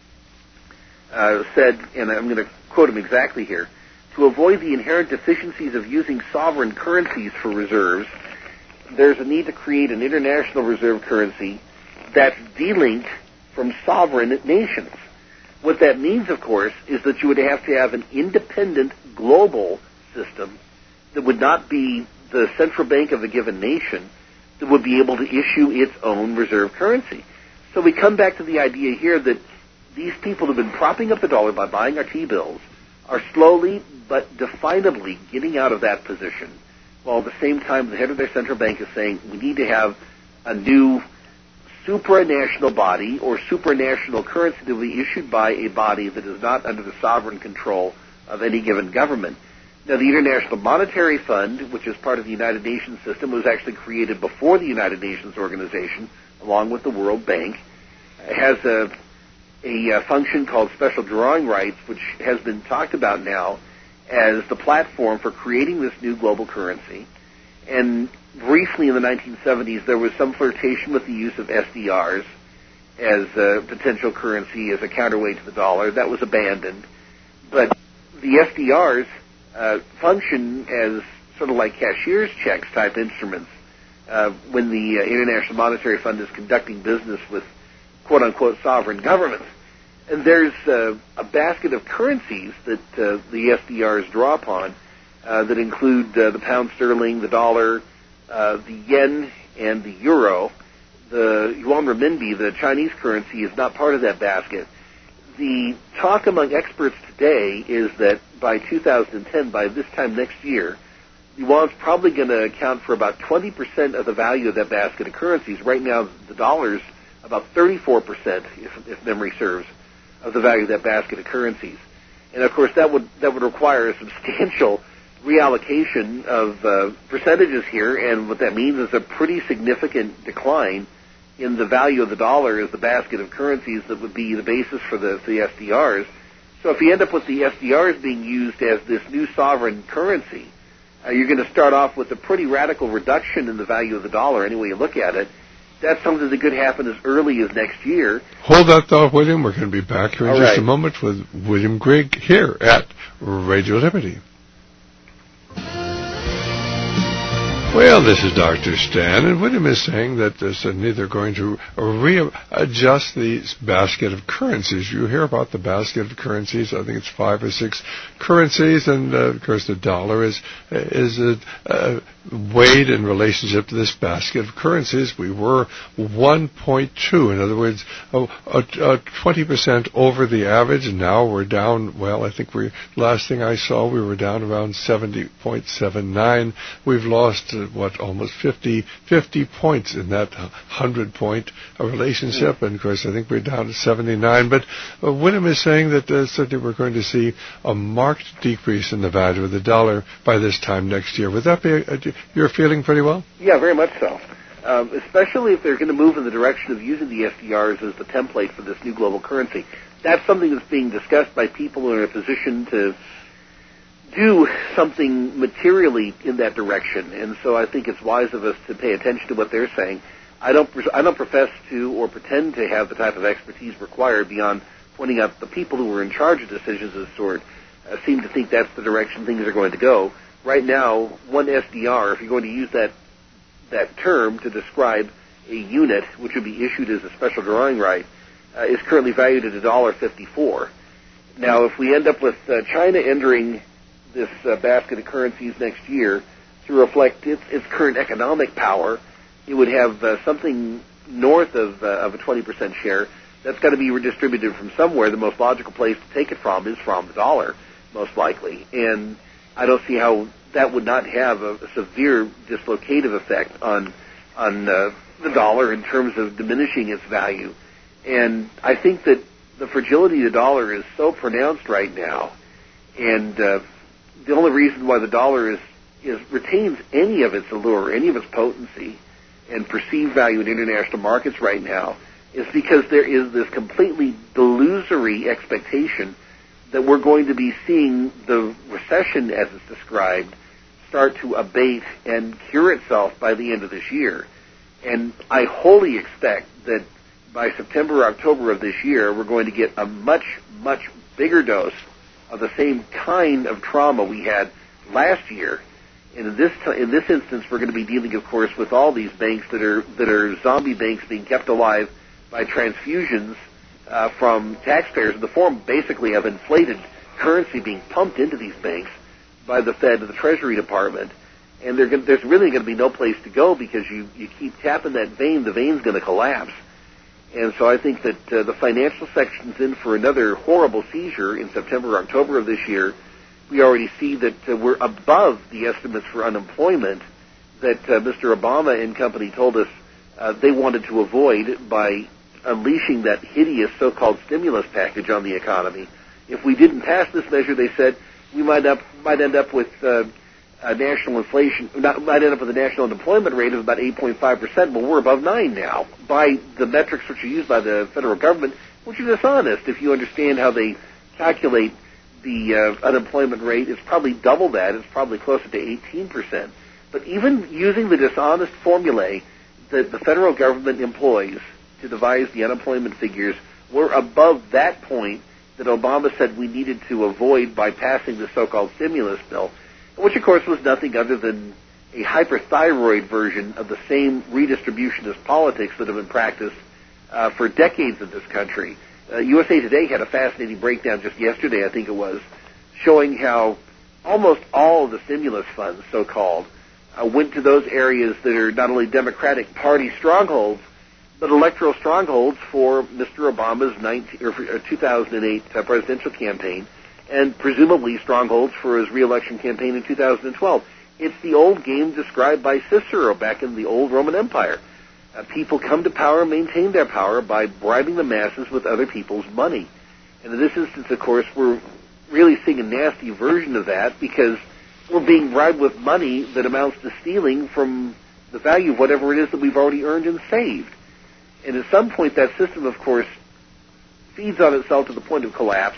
uh, said, and I'm going to quote him exactly here, to avoid the inherent deficiencies of using sovereign currencies for reserves, there's a need to create an international reserve currency that's delinked from sovereign nations. What that means, of course, is that you would have to have an independent global system that would not be the central bank of a given nation that would be able to issue its own reserve currency. So we come back to the idea here that these people who have been propping up the dollar by buying our T-bills are slowly but definably getting out of that position, while at the same time the head of their central bank is saying we need to have a new supranational body or supranational currency that will be issued by a body that is not under the sovereign control of any given government. Now, the International Monetary Fund, which is part of the United Nations system, was actually created before the United Nations organization, along with the World Bank. It has a a uh, function called special drawing rights, which has been talked about now as the platform for creating this new global currency. And briefly in the nineteen seventies, there was some flirtation with the use of S D Rs. as a potential currency, as a counterweight to the dollar. That was abandoned. But the F D Rs uh, function as sort of like cashier's checks type instruments uh, when the uh, International Monetary Fund is conducting business with quote-unquote sovereign governments. And there's uh, a basket of currencies that uh, the F D Rs draw upon uh, that include uh, the pound sterling, the dollar, uh, the yen, and the euro. The yuan renminbi, the Chinese currency, is not part of that basket. The talk among experts today is that by two thousand ten, by this time next year, the yuan's probably going to account for about twenty percent of the value of that basket of currencies. Right now, the dollar's about thirty-four percent, if, if memory serves, of the value of that basket of currencies. And of course, that would that would require a substantial reallocation of uh, percentages here, and what that means is a pretty significant decline in the value of the dollar as the basket of currencies that would be the basis for the, for the F D Rs. So if you end up with the F D Rs being used as this new sovereign currency, uh, you're going to start off with a pretty radical reduction in the value of the dollar, any way you look at it. That's something that could happen as early as next year. Hold that thought, William. We're going to be back here in All just right. a moment with William Grigg here at Radio Liberty. Well, this is Doctor Stan, and William is saying that uh, suddenly they're going to readjust the basket of currencies. You hear about the basket of currencies. I think it's five or six currencies, and uh, of course the dollar is is uh, uh, weighed in relationship to this basket of currencies. We were one point two, in other words, uh, uh, twenty percent over the average, and now we're down, well, I think we last thing I saw, we were down around seventy point seven nine. We've lost uh, what, almost fifty, fifty points in that hundred-point uh, relationship. And, of course, I think we're down to seventy-nine. But uh, William is saying that uh, certainly we're going to see a marked decrease in the value of the dollar by this time next year. Would that be, a, a, you're feeling pretty well? Yeah, very much so. Um, especially if they're going to move in the direction of using the F D Rs as the template for this new global currency. That's something that's being discussed by people who are in a position to do something materially in that direction, and so I think it's wise of us to pay attention to what they're saying. I don't, I don't profess to or pretend to have the type of expertise required beyond pointing out the people who are in charge of decisions of this sort uh, seem to think that's the direction things are going to go. Right now, one F D R, if you're going to use that that term to describe a unit, which would be issued as a special drawing right, uh, is currently valued at one dollar fifty-four. Now, if we end up with uh, China entering this uh, basket of currencies next year to reflect its, its current economic power, it would have uh, something north of, uh, of a twenty percent share. That's got to be redistributed from somewhere. The most logical place to take it from is from the dollar, most likely. And I don't see how that would not have a, a severe dislocative effect on on uh, the dollar in terms of diminishing its value. And I think that the fragility of the dollar is so pronounced right now, and uh, the only reason why the dollar is, is retains any of its allure, any of its potency, and perceived value in international markets right now is because there is this completely delusory expectation that we're going to be seeing the recession, as it's described, start to abate and cure itself by the end of this year. And I wholly expect that by September or October of this year, we're going to get a much, much bigger dose of the same kind of trauma we had last year. And in this t- in this instance, we're going to be dealing, of course, with all these banks that are that are zombie banks being kept alive by transfusions uh, from taxpayers in the form, basically, of inflated currency being pumped into these banks by the Fed and the Treasury Department. And they're gonna, there's really going to be no place to go because you, you keep tapping that vein, the vein's going to collapse. And so I think that uh, the financial section's in for another horrible seizure in September or October of this year. We already see that uh, we're above the estimates for unemployment that uh, Mister Obama and company told us uh, they wanted to avoid by unleashing that hideous so-called stimulus package on the economy. If we didn't pass this measure, they said, we might up might end up with uh, a national inflation, not, might end up with a national unemployment rate of about eight point five percent, but we're above nine now by the metrics which are used by the federal government, which is dishonest. If you understand how they calculate the uh, unemployment rate, it's probably double that. It's probably closer to eighteen percent. But even using the dishonest formulae that the federal government employs to devise the unemployment figures were above that point that Obama said we needed to avoid by passing the so-called stimulus bill, which, of course, was nothing other than a hyperthyroid version of the same redistributionist politics that have been practiced uh, for decades in this country. Uh, U S A Today had a fascinating breakdown just yesterday, I think it was, showing how almost all of the stimulus funds, so-called, uh, went to those areas that are not only Democratic Party strongholds, but electoral strongholds for Mister Obama's nineteen, or two thousand eight uh, presidential campaign, and presumably strongholds for his re-election campaign in two thousand twelve. It's the old game described by Cicero back in the old Roman Empire. Uh, people come to power and maintain their power by bribing the masses with other people's money. And in this instance, of course, we're really seeing a nasty version of that because we're being bribed with money that amounts to stealing from the value of whatever it is that we've already earned and saved. And at some point, that system, of course, feeds on itself to the point of collapse.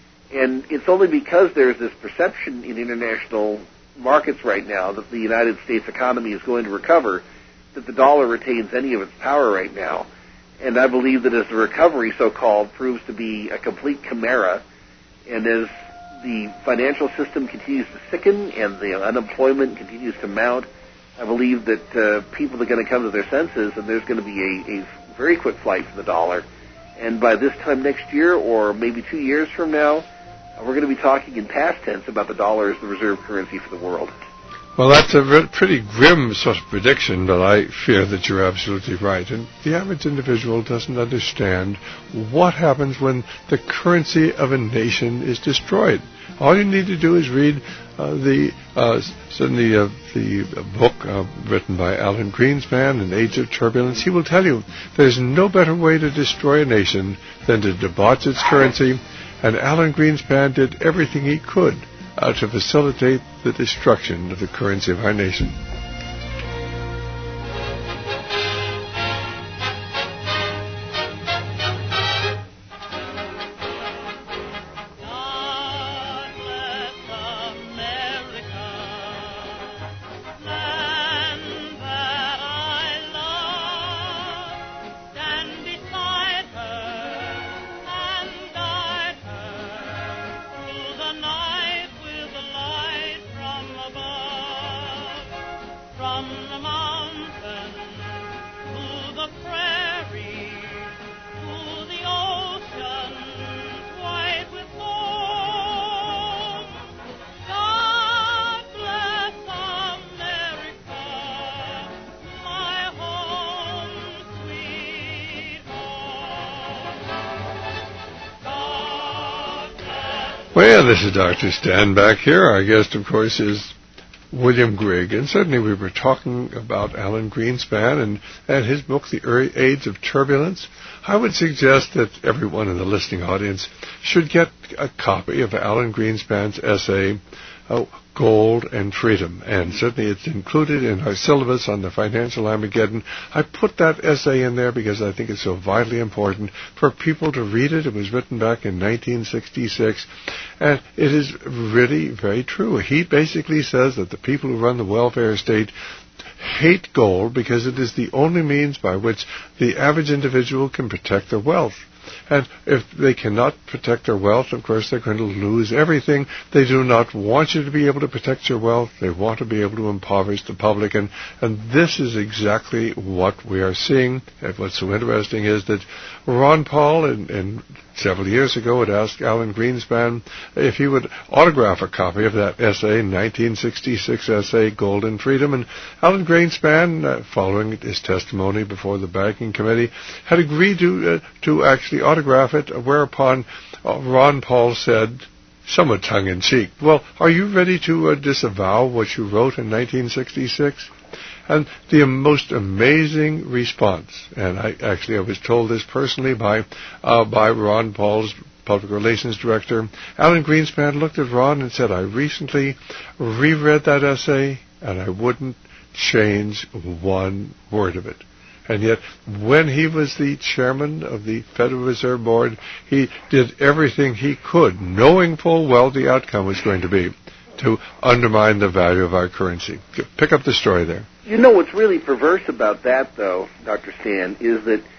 And it's only because there's this perception in international markets right now that the United States economy is going to recover that the dollar retains any of its power right now. And I believe that as the recovery, so-called, proves to be a complete chimera, and as the financial system continues to sicken and the unemployment continues to mount, I believe that uh, people are going to come to their senses, and there's going to be a, a very quick flight for the dollar. And by this time next year, or maybe two years from now, we're going to be talking in past tense about the dollar as the reserve currency for the world. Well, that's a re- pretty grim sort of prediction, but I fear that you're absolutely right. And the average individual doesn't understand what happens when the currency of a nation is destroyed. All you need to do is read uh, the uh, certainly uh, the book uh, written by Alan Greenspan, An Age of Turbulence. He will tell you there's no better way to destroy a nation than to debauch its currency, and Alan Greenspan did everything he could Uh, to facilitate the destruction of the currency of our nation. Well, this is Doctor Stan back here. Our guest, of course, is William Grigg. And certainly we were talking about Alan Greenspan and, and his book, The Age of Turbulence. I would suggest that everyone in the listening audience should get a copy of Alan Greenspan's essay, uh, Gold and Freedom. And certainly it's included in our syllabus on the Financial Armageddon. I put that essay in there because I think it's so vitally important for people to read it. It was written back in nineteen sixty-six, and it is really very true. He basically says that the people who run the welfare state hate gold because it is the only means by which the average individual can protect their wealth. And if they cannot protect their wealth, of course, they're going to lose everything. They do not want you to be able to protect your wealth. They want to be able to impoverish the public. And, and this is exactly what we are seeing. And what's so interesting is that Ron Paul, in, in several years ago, had asked Alan Greenspan if he would autograph a copy of that essay, nineteen sixty-six essay, Gold and Freedom. And Alan Greenspan, uh, following his testimony before the Banking Committee, had agreed to, uh, to actually autograph it, whereupon uh, Ron Paul said, somewhat tongue-in-cheek, well, are you ready to uh, disavow what you wrote in nineteen sixty-six? And the most amazing response, and I actually I was told this personally by uh, by Ron Paul's public relations director, Alan Greenspan looked at Ron and said, I recently reread that essay and I wouldn't change one word of it. And yet, when he was the chairman of the Federal Reserve Board, he did everything he could, knowing full well the outcome was going to be, to undermine the value of our currency. Pick up the story there. You know what's really perverse about that, though, Doctor Stan, is that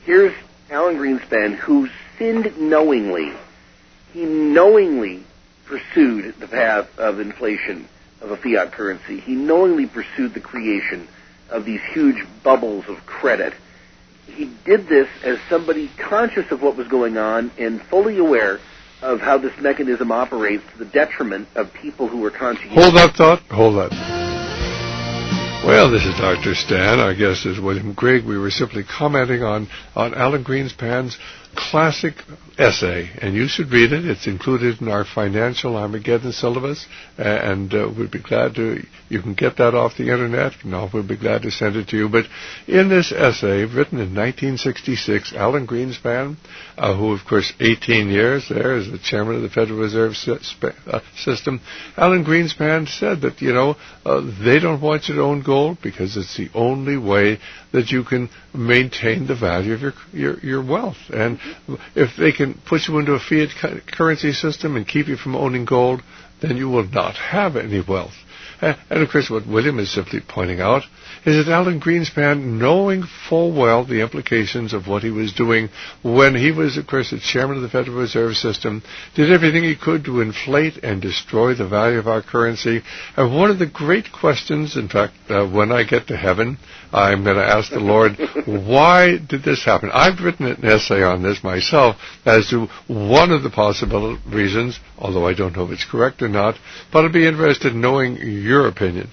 here's Alan Greenspan, who sinned knowingly. He knowingly pursued the path of inflation of a fiat currency. He knowingly pursued the creation of these huge bubbles of credit. He did this as somebody conscious of what was going on and fully aware of how this mechanism operates to the detriment of people who were conscientious. Hold that thought. Hold that. Well, this is Doctor Stan. Our guest is William Grigg. We were simply commenting on, on Alan Greenspan's classic essay, and you should read it. It's included in our Financial Armageddon syllabus, and uh, we'd be glad to, you can get that off the internet. No, we'd be glad to send it to you. But in this essay, written in nineteen sixty-six, Alan Greenspan, uh, who, of course, eighteen years there as the chairman of the Federal Reserve uh, System, Alan Greenspan said that, you know, uh, they don't want you to own gold because it's the only way that you can maintain the value of your your, your wealth. And if they can put you into a fiat cu- currency system and keep you from owning gold, then you will not have any wealth. And, and of course, what William is simply pointing out is that Alan Greenspan, knowing full well the implications of what he was doing when he was, of course, the chairman of the Federal Reserve System, did everything he could to inflate and destroy the value of our currency. And one of the great questions, in fact, uh, when I get to heaven, I'm going to ask the Lord, why did this happen? I've written an essay on this myself as to one of the possible reasons, although I don't know if it's correct or not, but I'd be interested in knowing your opinion.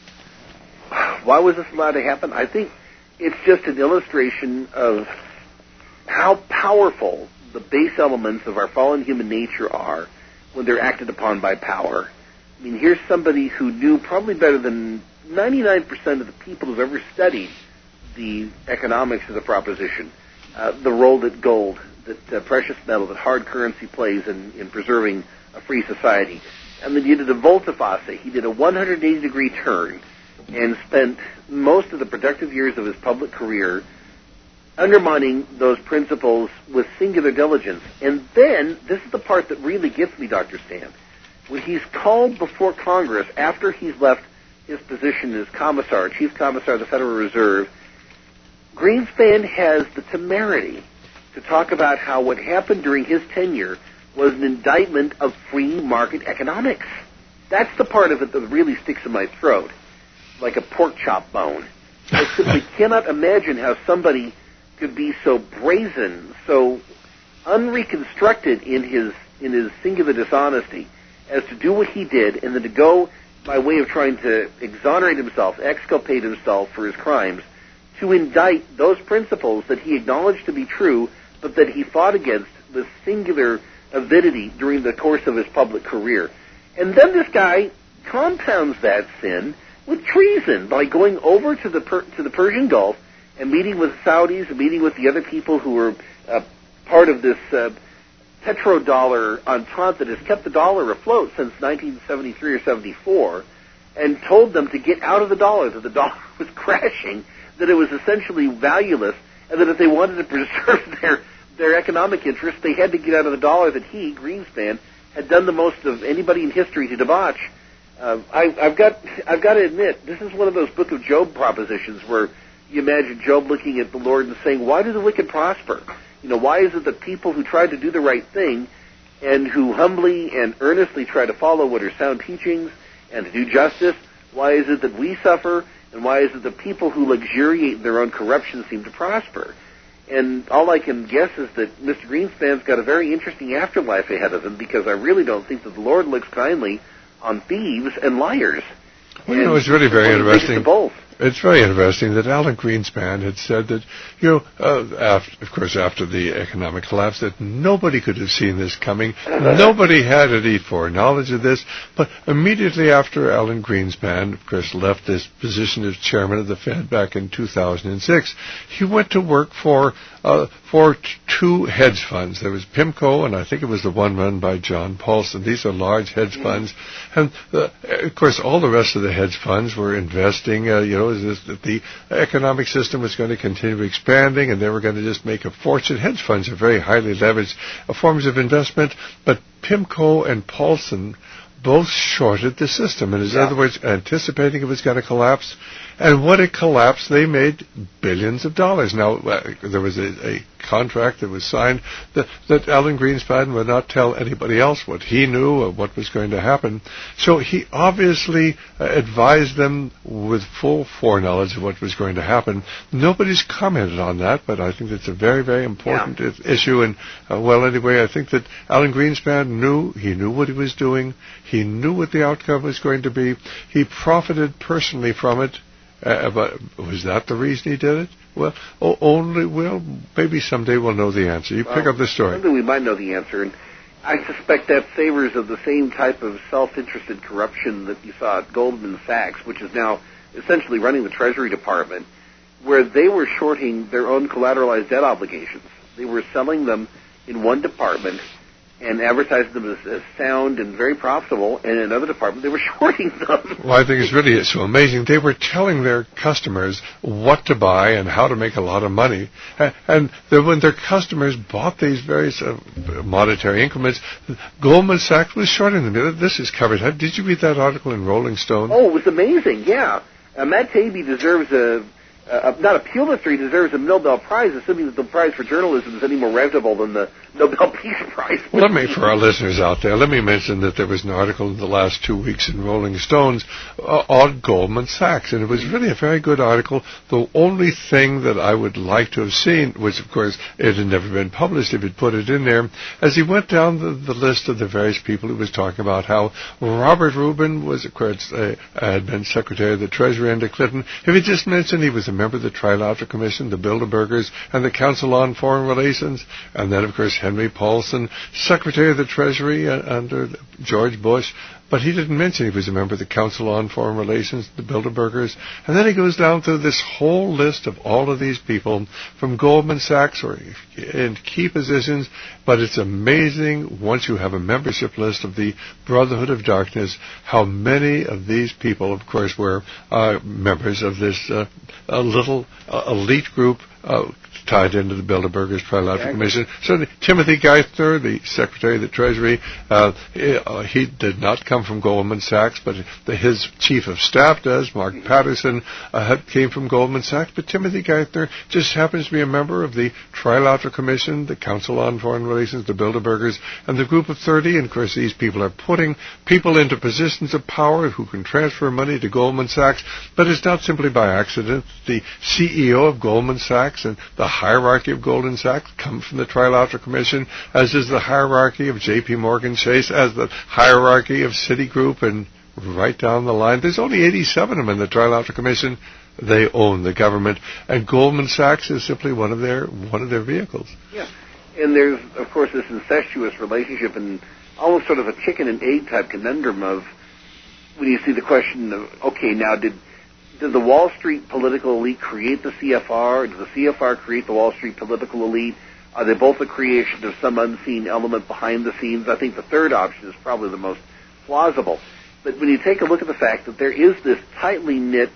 Why was this allowed to happen? I think it's just an illustration of how powerful the base elements of our fallen human nature are when they're acted upon by power. I mean, here's somebody who knew probably better than ninety-nine percent of the people who've ever studied the economics of the proposition, uh, the role that gold, that uh, precious metal, that hard currency plays in, in preserving a free society. And then he did a volte-face. He did a one hundred eighty degree turn and spent most of the productive years of his public career undermining those principles with singular diligence. And then, this is the part that really gets me, Doctor Stan, when he's called before Congress after he's left his position as commissar, chief commissar of the Federal Reserve, Greenspan has the temerity to talk about how what happened during his tenure was an indictment of free market economics. That's the part of it that really sticks in my throat, like a pork chop bone. I simply cannot imagine how somebody could be so brazen, so unreconstructed in his in his singular dishonesty as to do what he did, and then to go by way of trying to exonerate himself, exculpate himself for his crimes, to indict those principles that he acknowledged to be true, but that he fought against with singular avidity during the course of his public career. And then this guy compounds that sin with treason by going over to the per- to the Persian Gulf and meeting with Saudis and meeting with the other people who were uh, part of this uh, petrodollar entente that has kept the dollar afloat since nineteen seventy-three or seventy-four, and told them to get out of the dollar, that the dollar was crashing, that it was essentially valueless, and that if they wanted to preserve their their economic interests, they had to get out of the dollar that he, Greenspan, had done the most of anybody in history to debauch. Uh, I, I've got I've got to admit, this is one of those Book of Job propositions where you imagine Job looking at the Lord and saying, why do the wicked prosper? You know, why is it that people who try to do the right thing and who humbly and earnestly try to follow what are sound teachings and to do justice, why is it that we suffer, and why is it that people who luxuriate in their own corruption seem to prosper? And all I can guess is that Mister Greenspan's got a very interesting afterlife ahead of him, because I really don't think that the Lord looks kindly on thieves and liars. Well, you know, it's really very interesting. It's very interesting that Alan Greenspan had said that, you know, uh, after, of course, after the economic collapse, that nobody could have seen this coming. Nobody had any foreknowledge of this. But immediately after Alan Greenspan, of course, left this position as chairman of the Fed back in two thousand six, he went to work for uh, for two hedge funds. There was PIMCO, and I think it was the one run by John Paulson. These are large hedge funds. And, uh, of course, all the rest of the hedge funds were investing, uh, you know, is this, that the economic system was going to continue expanding, and they were going to just make a fortune. Hedge funds are very highly leveraged uh, forms of investment, but PIMCO and Paulson both shorted the system. In Yeah. other words, anticipating it was going to collapse. And when it collapsed, they made billions of dollars. Now, uh, there was a, a contract that was signed that, that Alan Greenspan would not tell anybody else what he knew or what was going to happen. So he obviously uh, advised them with full foreknowledge of what was going to happen. Nobody's commented on that, but I think it's a very, very important Yeah. i- issue. And, uh, well, anyway, I think that Alan Greenspan knew, he knew what he was doing. He knew what the outcome was going to be. He profited personally from it. Uh, but was that the reason he did it? Well, oh, only, well, maybe someday we'll know the answer. You Well, pick up the story. Someday we might know the answer, and I suspect that savors of the same type of self-interested corruption that you saw at Goldman Sachs, which is now essentially running the Treasury Department, where they were shorting their own collateralized debt obligations. They were selling them in one department and advertising them as, as sound and very profitable, and in another department they were shorting them. Well, I think it's really so amazing. They were telling their customers what to buy and how to make a lot of money. And, and the, when their customers bought these various uh, monetary increments, Goldman Sachs was shorting them. This is covered. Did you read that article in Rolling Stone? Oh, it was amazing, yeah. Uh, Matt Taibbi deserves a, uh, not a Pulitzer, he deserves a Nobel Prize, assuming that the prize for journalism is any more reputable than the Nobel Peace Prize. Well, let me, for our listeners out there, let me mention that there was an article in the last two weeks in Rolling Stones uh, on Goldman Sachs, and it was really a very good article. The only thing that I would like to have seen, which of course it had never been published if he'd put it in there, as he went down the, the list of the various people, he was talking about how Robert Rubin was, of course, uh, had been Secretary of the Treasury under Clinton. If he just mentioned he was a member of the Trilateral Commission, the Bilderbergers, and the Council on Foreign Relations, and then, of course, Henry Paulson, Secretary of the Treasury uh, under George Bush, but he didn't mention he was a member of the Council on Foreign Relations, the Bilderbergers, and then he goes down through this whole list of all of these people from Goldman Sachs or in key positions, but it's amazing once you have a membership list of the Brotherhood of Darkness, how many of these people, of course, were uh, members of this uh, a little uh, elite group uh, tied into the Bilderbergers Trilateral Exactly. Commission. So the, Timothy Geithner, the Secretary of the Treasury, uh, he, uh, he did not come from Goldman Sachs, but the, his Chief of Staff does. Mark Patterson uh, had, came from Goldman Sachs, but Timothy Geithner just happens to be a member of the Trilateral Commission, the Council on Foreign Relations, the Bilderbergers, and the Group of thirty. And, of course, these people are putting people into positions of power who can transfer money to Goldman Sachs, but it's not simply by accident. The C E O of Goldman Sachs and the hierarchy of Goldman Sachs come from the Trilateral Commission, as is the hierarchy of J P Morgan Chase, as the hierarchy of Citigroup, and right down the line. There's only eighty-seven of them in the Trilateral Commission. They own the government, and Goldman Sachs is simply one of their one of their vehicles. Yeah, and there's, of course, this incestuous relationship and almost sort of a chicken and egg type conundrum of when you see the question of, okay, now did Did the Wall Street political elite create the C F R? Did the C F R create the Wall Street political elite? Are they both a creation of some unseen element behind the scenes? I think the third option is probably the most plausible. But when you take a look at the fact that there is this tightly knit,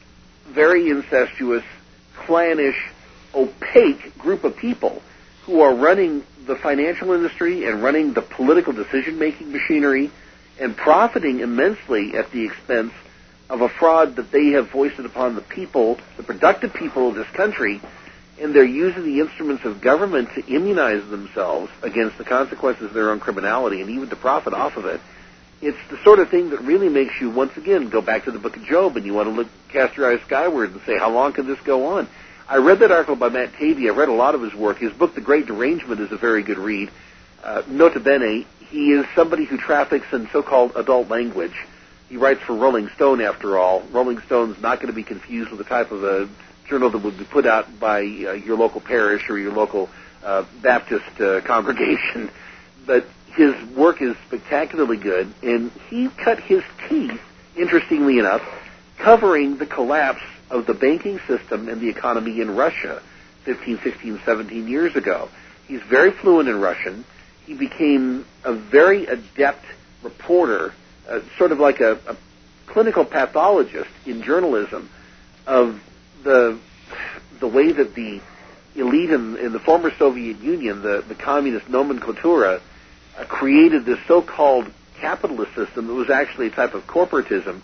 very incestuous, clannish, opaque group of people who are running the financial industry and running the political decision-making machinery and profiting immensely at the expense of a fraud that they have foisted upon the people, the productive people of this country, and they're using the instruments of government to immunize themselves against the consequences of their own criminality and even to profit off of it. It's the sort of thing that really makes you, once again, go back to the book of Job and you want to look, cast your eyes skyward and say, how long can this go on? I read that article by Matt Taibbi. I've read a lot of his work. His book, The Great Derangement, is a very good read. Uh, nota bene, he is somebody who traffics in so-called adult language. He writes for Rolling Stone, after all. Rolling Stone's not going to be confused with the type of a journal that would be put out by uh, your local parish or your local uh, Baptist uh, congregation. But his work is spectacularly good, and he cut his teeth, interestingly enough, covering the collapse of the banking system and the economy in Russia fifteen, sixteen, seventeen years ago. He's very fluent in Russian. He became a very adept reporter, Uh, sort of like a, a clinical pathologist in journalism of the the way that the elite in, in the former Soviet Union, the, the communist nomenclatura, uh, created this so-called capitalist system. It was actually a type of corporatism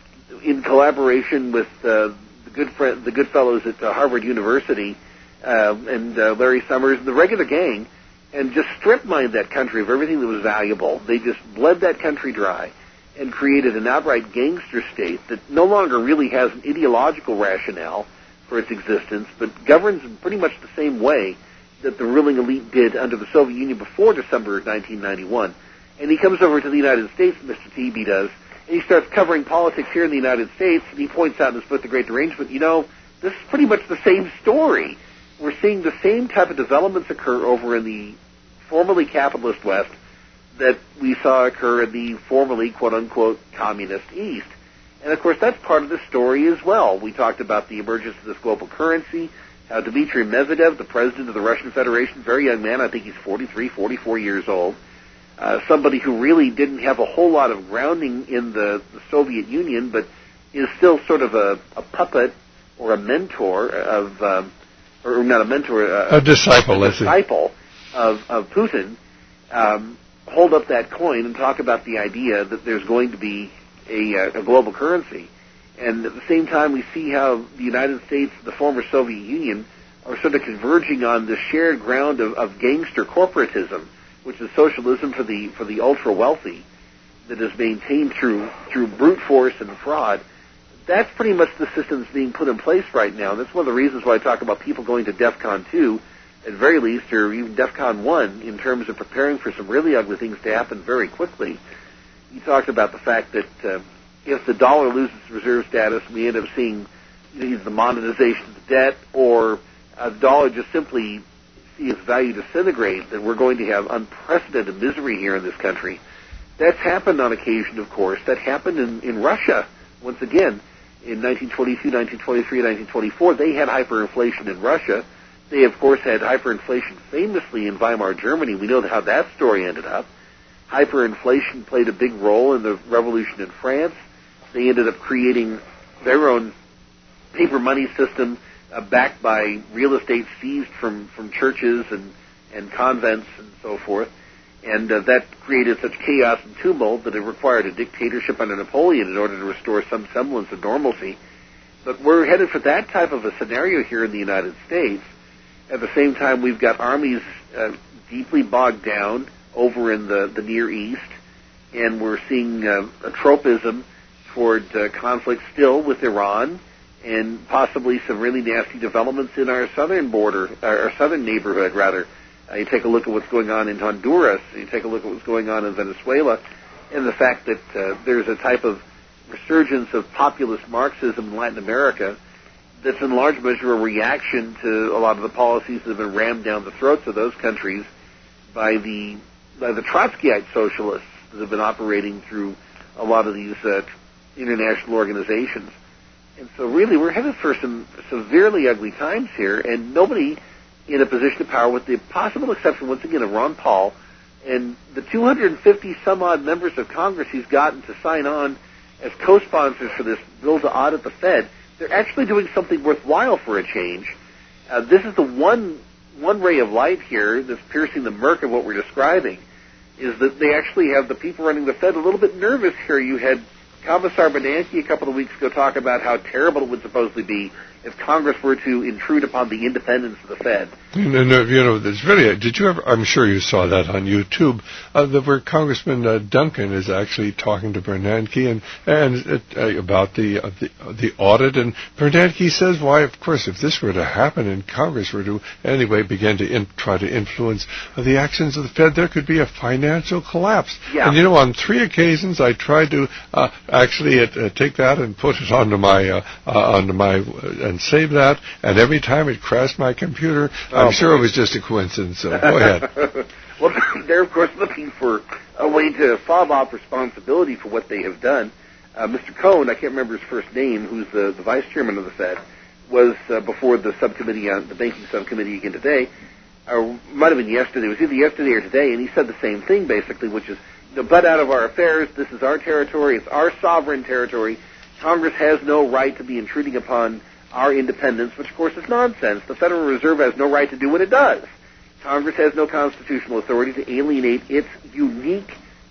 in collaboration with uh, the good friend, the good fellows at uh, Harvard University uh, and uh, Larry Summers and the regular gang, and just strip mined that country of everything that was valuable. They just bled that country dry and created an outright gangster state that no longer really has an ideological rationale for its existence, but governs in pretty much the same way that the ruling elite did under the Soviet Union before December of nineteen ninety-one. And he comes over to the United States, Mister Taibbi does, and he starts covering politics here in the United States, and he points out in his book, The Great Derangement, you know, this is pretty much the same story. We're seeing the same type of developments occur over in the formerly capitalist West that we saw occur in the formerly, quote-unquote, communist East. And, of course, that's part of the story as well. We talked about the emergence of this global currency, how Dmitry Medvedev, the president of the Russian Federation, very young man, I think he's forty-three, forty-four years old, uh, somebody who really didn't have a whole lot of grounding in the, the Soviet Union, but is still sort of a, a puppet or a mentor of, um, or not a mentor, uh, a disciple, a disciple of, of Putin, um, hold up that coin and talk about the idea that there's going to be a, a global currency. And at the same time, we see how the United States and the former Soviet Union are sort of converging on the shared ground of, of gangster corporatism, which is socialism for the for the ultra wealthy, that is maintained through through brute force and fraud. That's pretty much the system that's being put in place right now. And that's one of the reasons why I talk about people going to DEFCON two, at very least, or even DEFCON one, in terms of preparing for some really ugly things to happen very quickly. You talked about the fact that uh, if the dollar loses reserve status, we end up seeing either the monetization of the debt or uh, the dollar just simply see its value disintegrate, that we're going to have unprecedented misery here in this country. That's happened on occasion, of course. That happened in, in Russia, once again, in nineteen twenty-two, nineteen twenty-three, nineteen twenty-four. They had hyperinflation in Russia. They, of course, had hyperinflation famously in Weimar Germany. We know how that story ended up. Hyperinflation played a big role in the revolution in France. They ended up creating their own paper money system uh, backed by real estate seized from, from churches and, and convents and so forth. And uh, that created such chaos and tumult that it required a dictatorship under Napoleon in order to restore some semblance of normalcy. But we're headed for that type of a scenario here in the United States. At the same time, we've got armies uh, deeply bogged down over in the, the Near East, and we're seeing uh, a tropism toward uh, conflict still with Iran, and possibly some really nasty developments in our southern border, our southern neighborhood, rather. Uh, you take a look at what's going on in Honduras, you take a look at what's going on in Venezuela, and the fact that uh, there's a type of resurgence of populist Marxism in Latin America that's in large measure a reaction to a lot of the policies that have been rammed down the throats of those countries by the by the Trotskyite socialists that have been operating through a lot of these uh, international organizations. And so really we're headed for some severely ugly times here, and nobody in a position of power, with the possible exception, once again, of Ron Paul and the two hundred fifty some odd members of Congress he's gotten to sign on as co-sponsors for this bill to audit the Fed. They're actually doing something worthwhile for a change. Uh, this is the one one ray of light here that's piercing the murk of what we're describing, is that they actually have the people running the Fed a little bit nervous here. You had Commissar Bernanke a couple of weeks ago talk about how terrible it would supposedly be if Congress were to intrude upon the independence of the Fed. You know, you know, there's really. Did you ever? I'm sure you saw that on YouTube, uh, the, where Congressman uh, Duncan is actually talking to Bernanke and and uh, about the, uh, the uh, the audit, and Bernanke says, "Why, of course, if this were to happen and Congress were to anyway begin to in, try to influence uh, the actions of the Fed, there could be a financial collapse." Yeah. And you know, on three occasions, I tried to uh, actually uh, take that and put it onto my uh, uh, onto my. Uh, and save that, and every time it crashed my computer. I'm oh, sure boy. It was just a coincidence, so go ahead. Well, they're, of course, looking for a way to fob off responsibility for what they have done. Uh, Mister Cohen, I can't remember his first name, who's the, the vice chairman of the Fed, was uh, before the subcommittee on the banking subcommittee again today, or might have been yesterday. It was either yesterday or today, and he said the same thing, basically, which is, you know, butt out of our affairs. This is our territory. It's our sovereign territory. Congress has no right to be intruding upon our independence, which, of course, is nonsense. The Federal Reserve has no right to do what it does. Congress has no constitutional authority to alienate its unique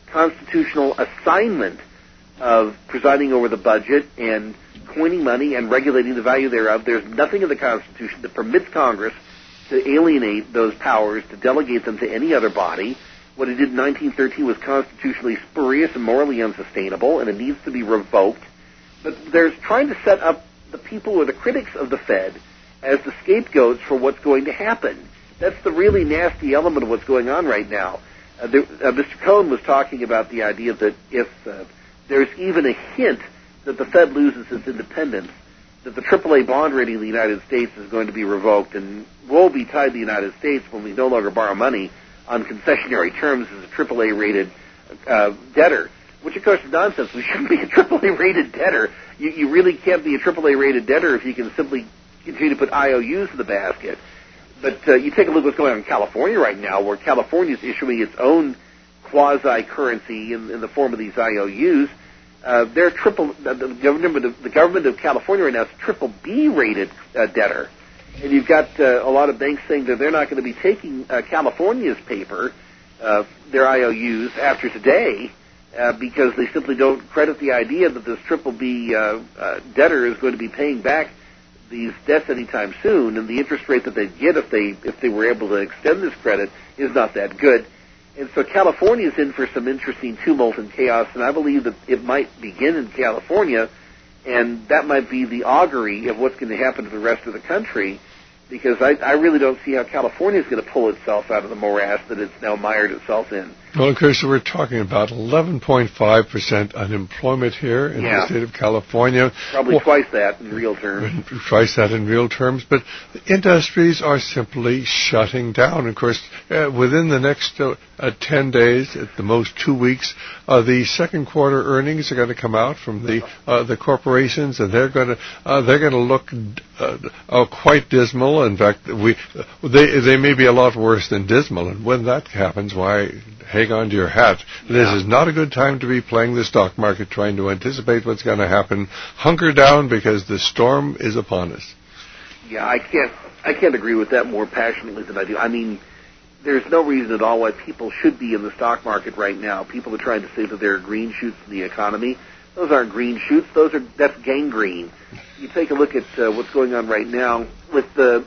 constitutional assignment of presiding over the budget and coining money and regulating the value thereof. There's nothing in the Constitution that permits Congress to alienate those powers, to delegate them to any other body. What it did in nineteen thirteen was constitutionally spurious and morally unsustainable, and it needs to be revoked. But there's trying to set up the people who are the critics of the Fed as the scapegoats for what's going to happen. That's the really nasty element of what's going on right now. Uh, there, uh, Mister Cohen was talking about the idea that if uh, there's even a hint that the Fed loses its independence, that the triple A bond rating of the United States is going to be revoked, and woe betide the United States when we no longer borrow money on concessionary terms as a triple A rated uh, debtor, which of course is nonsense. We shouldn't be a triple A rated debtor. You, you really can't be a triple A rated debtor if you can simply continue to put I O Us in the basket. But uh, you take a look at what's going on in California right now, where California is issuing its own quasi-currency in, in the form of these I O Us. Uh, they're triple. Uh, the government, of, the government of California right now is triple B-rated uh, debtor, and you've got uh, a lot of banks saying that they're not going to be taking uh, California's paper, uh, their I O Us, after today, uh, because they simply don't credit the idea that this triple B uh, uh, debtor is going to be paying back these debts anytime soon, and the interest rate that they'd get if they if they were able to extend this credit is not that good. And so California is in for some interesting tumult and chaos, and I believe that it might begin in California, and that might be the augury of what's going to happen to the rest of the country, because I, I really don't see how California is going to pull itself out of the morass that it's now mired itself in. Well, of course, we're talking about eleven point five percent unemployment here in yeah. the state of California. Probably well, twice that in real terms. Twice that in real terms, but the industries are simply shutting down. Of course, uh, within the next uh, uh, ten days, at the most two weeks, uh, the second quarter earnings are going to come out from the uh, the corporations, and they're going to uh, they're going to look uh, uh, quite dismal. In fact, we they they may be a lot worse than dismal, and when that happens, why, hang on to your hat. This yeah. is not a good time to be playing the stock market, trying to anticipate what's going to happen. Hunker down, because the storm is upon us. Yeah, I can't I can't agree with that more passionately than I do. I mean, there's no reason at all why people should be in the stock market right now. People are trying to say that there are green shoots in the economy. Those aren't green shoots. Those are that's gangrene. You take a look at uh, what's going on right now with the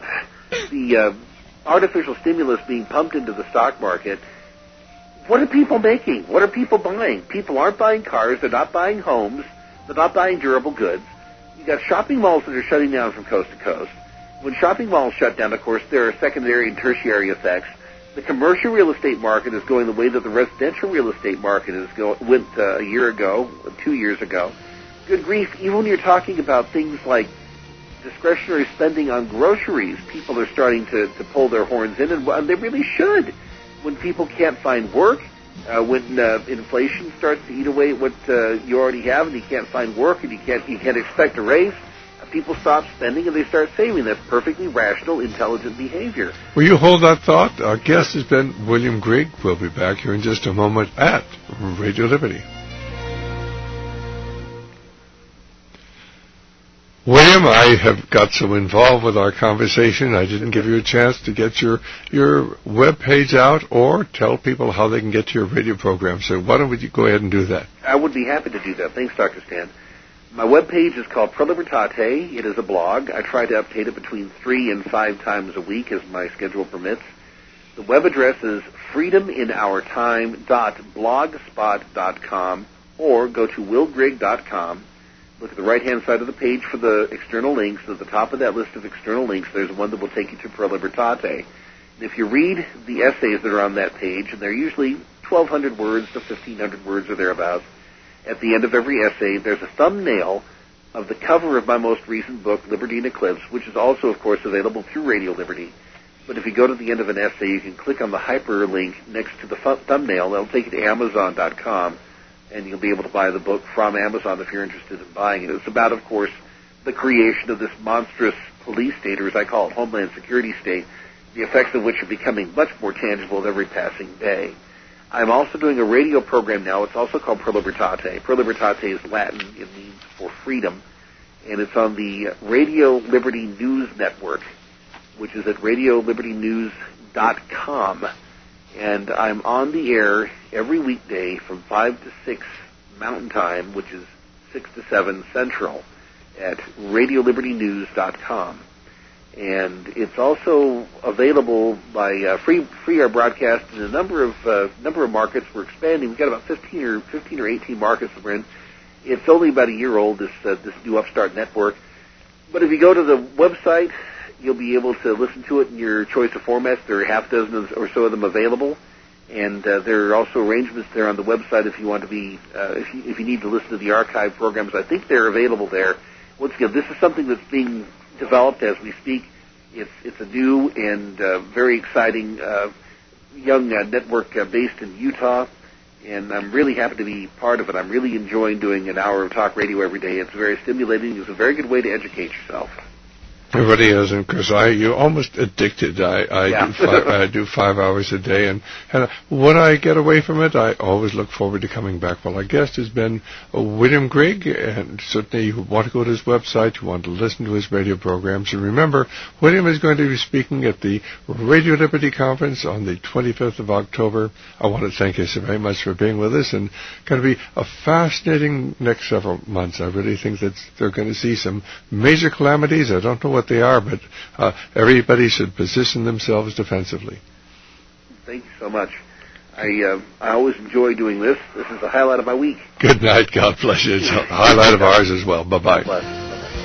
the uh, artificial stimulus being pumped into the stock market. What are people making? What are people buying? People aren't buying cars. They're not buying homes. They're not buying durable goods. You got shopping malls that are shutting down from coast to coast. When shopping malls shut down, of course, there are secondary and tertiary effects. The commercial real estate market is going the way that the residential real estate market is go, went uh, a year ago, two years ago. Good grief, even when you're talking about things like discretionary spending on groceries, people are starting to, to pull their horns in, and, and they really should. When people can't find work, uh, when uh, inflation starts to eat away at what uh, you already have, and you can't find work, and you can't you can't expect a raise, uh, people stop spending and they start saving. That's perfectly rational, intelligent behavior. Will you hold that thought? Our guest has been William Grigg. We'll be back here in just a moment at Radio Liberty. William, I have got so involved with our conversation, I didn't give you a chance to get your your web page out or tell people how they can get to your radio program. So why don't you go ahead and do that? I would be happy to do that. Thanks, Doctor Stan. My web page is called Pro Libertate. It is a blog. I try to update it between three and five times a week as my schedule permits. The web address is freedom in our time dot blogspot dot com, or go to will grigg dot com. Look at the right-hand side of the page for the external links. At the top of that list of external links, there's one that will take you to Pro Libertate. And if you read the essays that are on that page, and they're usually twelve hundred words to fifteen hundred words or thereabouts, at the end of every essay, there's a thumbnail of the cover of my most recent book, Liberty in Eclipse, which is also, of course, available through Radio Liberty. But if you go to the end of an essay, you can click on the hyperlink next to the th- thumbnail. That'll take you to amazon dot com. And you'll be able to buy the book from Amazon if you're interested in buying it. It's about, of course, the creation of this monstrous police state, or as I call it, Homeland Security state, the effects of which are becoming much more tangible with every passing day. I'm also doing a radio program now. It's also called Pro Libertate. Pro Libertate is Latin. It means for freedom. And it's on the Radio Liberty News Network, which is at radio liberty news dot com. and I'm on the air every weekday from five to six Mountain Time, which is six to seven Central, at radio liberty news dot com. And it's also available by uh, free free air broadcast in a number of uh, number of markets. We're expanding. We've got about fifteen or fifteen or eighteen markets that we're in. It's only about a year old, this uh, this new upstart network. But if you go to the website, you'll be able to listen to it in your choice of formats. There are half a dozen or so of them available, and uh, there are also arrangements there on the website if you want to be uh, if you, if you need to listen to the archive programs. I think they're available there. Once again, this is something that's being developed as we speak. It's it's a new and uh, very exciting uh, young uh, network uh, based in Utah, and I'm really happy to be part of it. I'm really enjoying doing an hour of talk radio every day. It's very stimulating. It's a very good way to educate yourself. It really is, and Chris, I you're almost addicted. I I, Yeah. do five, I do five hours a day, and and when I get away from it, I always look forward to coming back. Well, our guest has been uh, William Grigg, and certainly you want to go to his website, you want to listen to his radio programs, and remember, William is going to be speaking at the Radio Liberty Conference on the twenty-fifth of October. I want to thank you so very much for being with us, and going to be a fascinating next several months. I really think that they're going to see some major calamities. I don't know what they are, but uh, everybody should position themselves defensively. Thank you so much. I uh, I always enjoy doing this. This is the highlight of my week. Good night. God bless you. It's a highlight of ours as well. Bye-bye. God bless.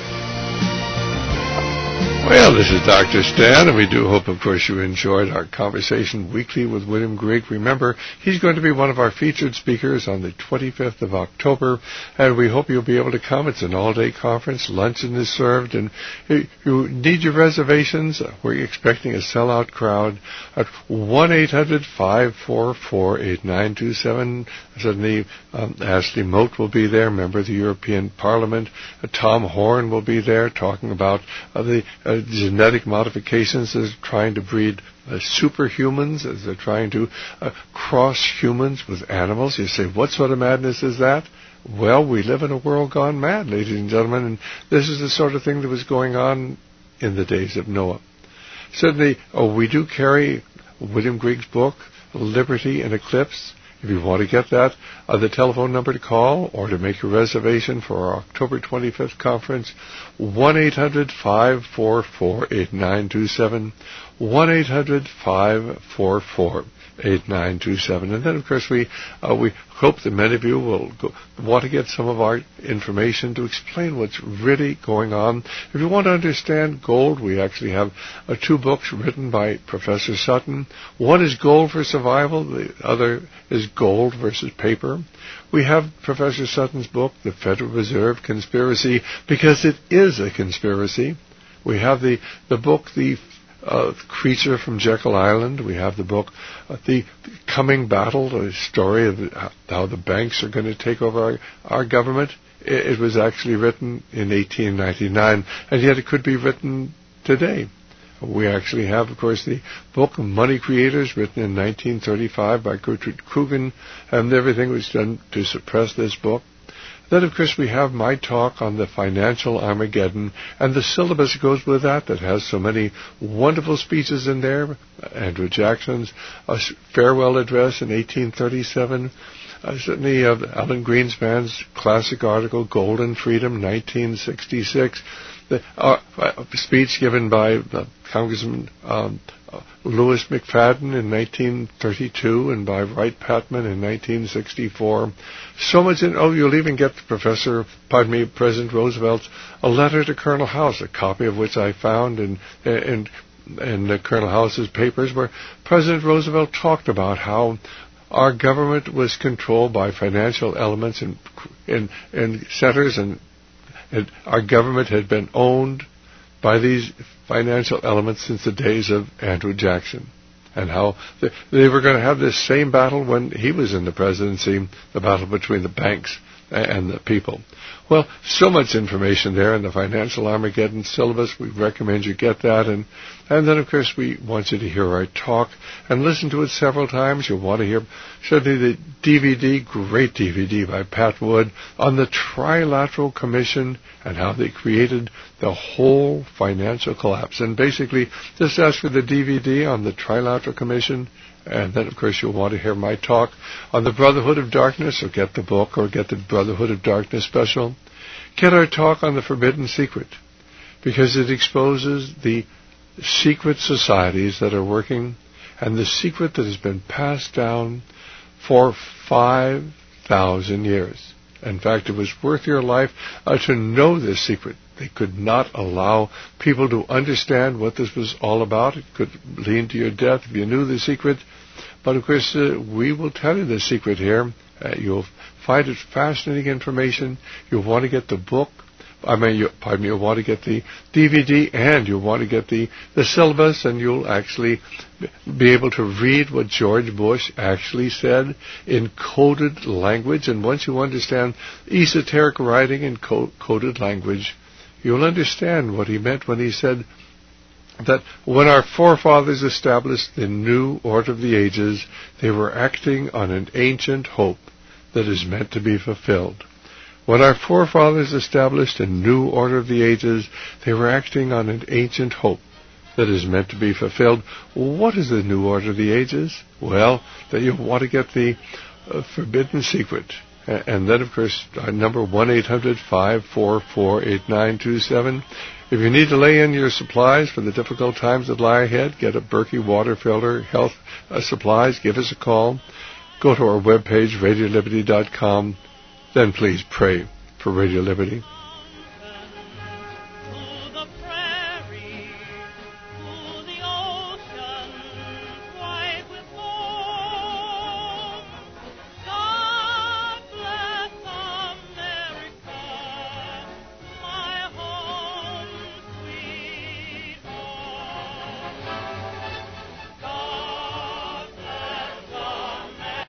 Well, this is Doctor Stan, and we do hope, of course, you enjoyed our conversation weekly with William Grigg. Remember, he's going to be one of our featured speakers on the twenty-fifth of October, and we hope you'll be able to come. It's an all-day conference. Luncheon is served, and you need your reservations. We're expecting a sellout crowd at one eight hundred five four four eight nine two seven. Suddenly, um, Ashley Moat will be there, member of the European Parliament. Uh, Tom Horn will be there talking about uh, the uh, genetic modifications as trying to breed uh, superhumans, as they're trying to uh, cross humans with animals. You say, what sort of madness is that? Well, we live in a world gone mad, ladies and gentlemen, and this is the sort of thing that was going on in the days of Noah. Certainly, oh, we do carry William Grigg's book, Liberty and Eclipse. If you want to get that, uh, the telephone number to call or to make a reservation for our October twenty-fifth conference, one eight hundred five four four eight nine two seven, one eight hundred five four four eight nine two seven. And then, of course, we uh, we hope that many of you will go, want to get some of our information to explain what's really going on. If you want to understand gold, we actually have uh, two books written by Professor Sutton. One is Gold for Survival. The other is Gold versus Paper. We have Professor Sutton's book, The Federal Reserve Conspiracy, because it is a conspiracy. We have the, the book, The Uh, Creature from Jekyll Island. We have the book, uh, The Coming Battle, the story of how the banks are going to take over our, our government. It, it was actually written in eighteen ninety-nine, and yet it could be written today. We actually have, of course, the book Money Creators, written in nineteen thirty-five by Gertrude Coogan, and everything was done to suppress this book. Then, of course, we have my talk on the financial Armageddon, and the syllabus goes with that, that has so many wonderful speeches in there. Andrew Jackson's uh, farewell address in eighteen thirty-seven. Uh, certainly, uh, Alan Greenspan's classic article, Golden Freedom, nineteen sixty-six. The uh, uh, speech given by uh, Congressman um, uh, Louis McFadden in nineteen thirty-two and by Wright Patman in nineteen sixty-four. So much in, oh, you'll even get Professor, pardon me, President Roosevelt's a letter to Colonel House, a copy of which I found in, in, in uh, Colonel House's papers, where President Roosevelt talked about how our government was controlled by financial elements in, in, in centers, and it, our government had been owned by these financial elements since the days of Andrew Jackson, and how they, they were going to have this same battle when he was in the presidency, the battle between the banks and the people. Well, so much information there in the Financial Armageddon syllabus. We recommend you get that. And, and then, of course, we want you to hear our talk and listen to it several times. You'll want to hear certainly the D V D, great D V D by Pat Wood, on the Trilateral Commission and how they created the whole financial collapse. And basically, just ask for the D V D on the Trilateral Commission, And then, of course, you'll want to hear my talk on the Brotherhood of Darkness, or get the book, or get the Brotherhood of Darkness special. Get our talk on the Forbidden Secret, because it exposes the secret societies that are working, and the secret that has been passed down for five thousand years. In fact, it was worth your life uh, to know this secret. They could not allow people to understand what this was all about. It could lead to your death if you knew the secret. But, of course, uh, we will tell you the secret here. Uh, you'll find it fascinating information. You'll want to get the book. I mean, you, pardon me, you'll want to get the D V D, and you'll want to get the, the syllabus, and you'll actually be able to read what George Bush actually said in coded language. And once you understand esoteric writing in co- coded language, you'll understand what he meant when he said that when our forefathers established the new order of the ages, they were acting on an ancient hope that is meant to be fulfilled. When our forefathers established a new order of the ages, they were acting on an ancient hope that is meant to be fulfilled. What is the new order of the ages? Well, that you'll want to get the uh, Forbidden Secret. And then, of course, our number one eight hundred five four four eight nine two seven. If you need to lay in your supplies for the difficult times that lie ahead, get a Berkey Water Filter Health uh, Supplies, give us a call. Go to our webpage, radio liberty dot com. Then please pray for Radio Liberty.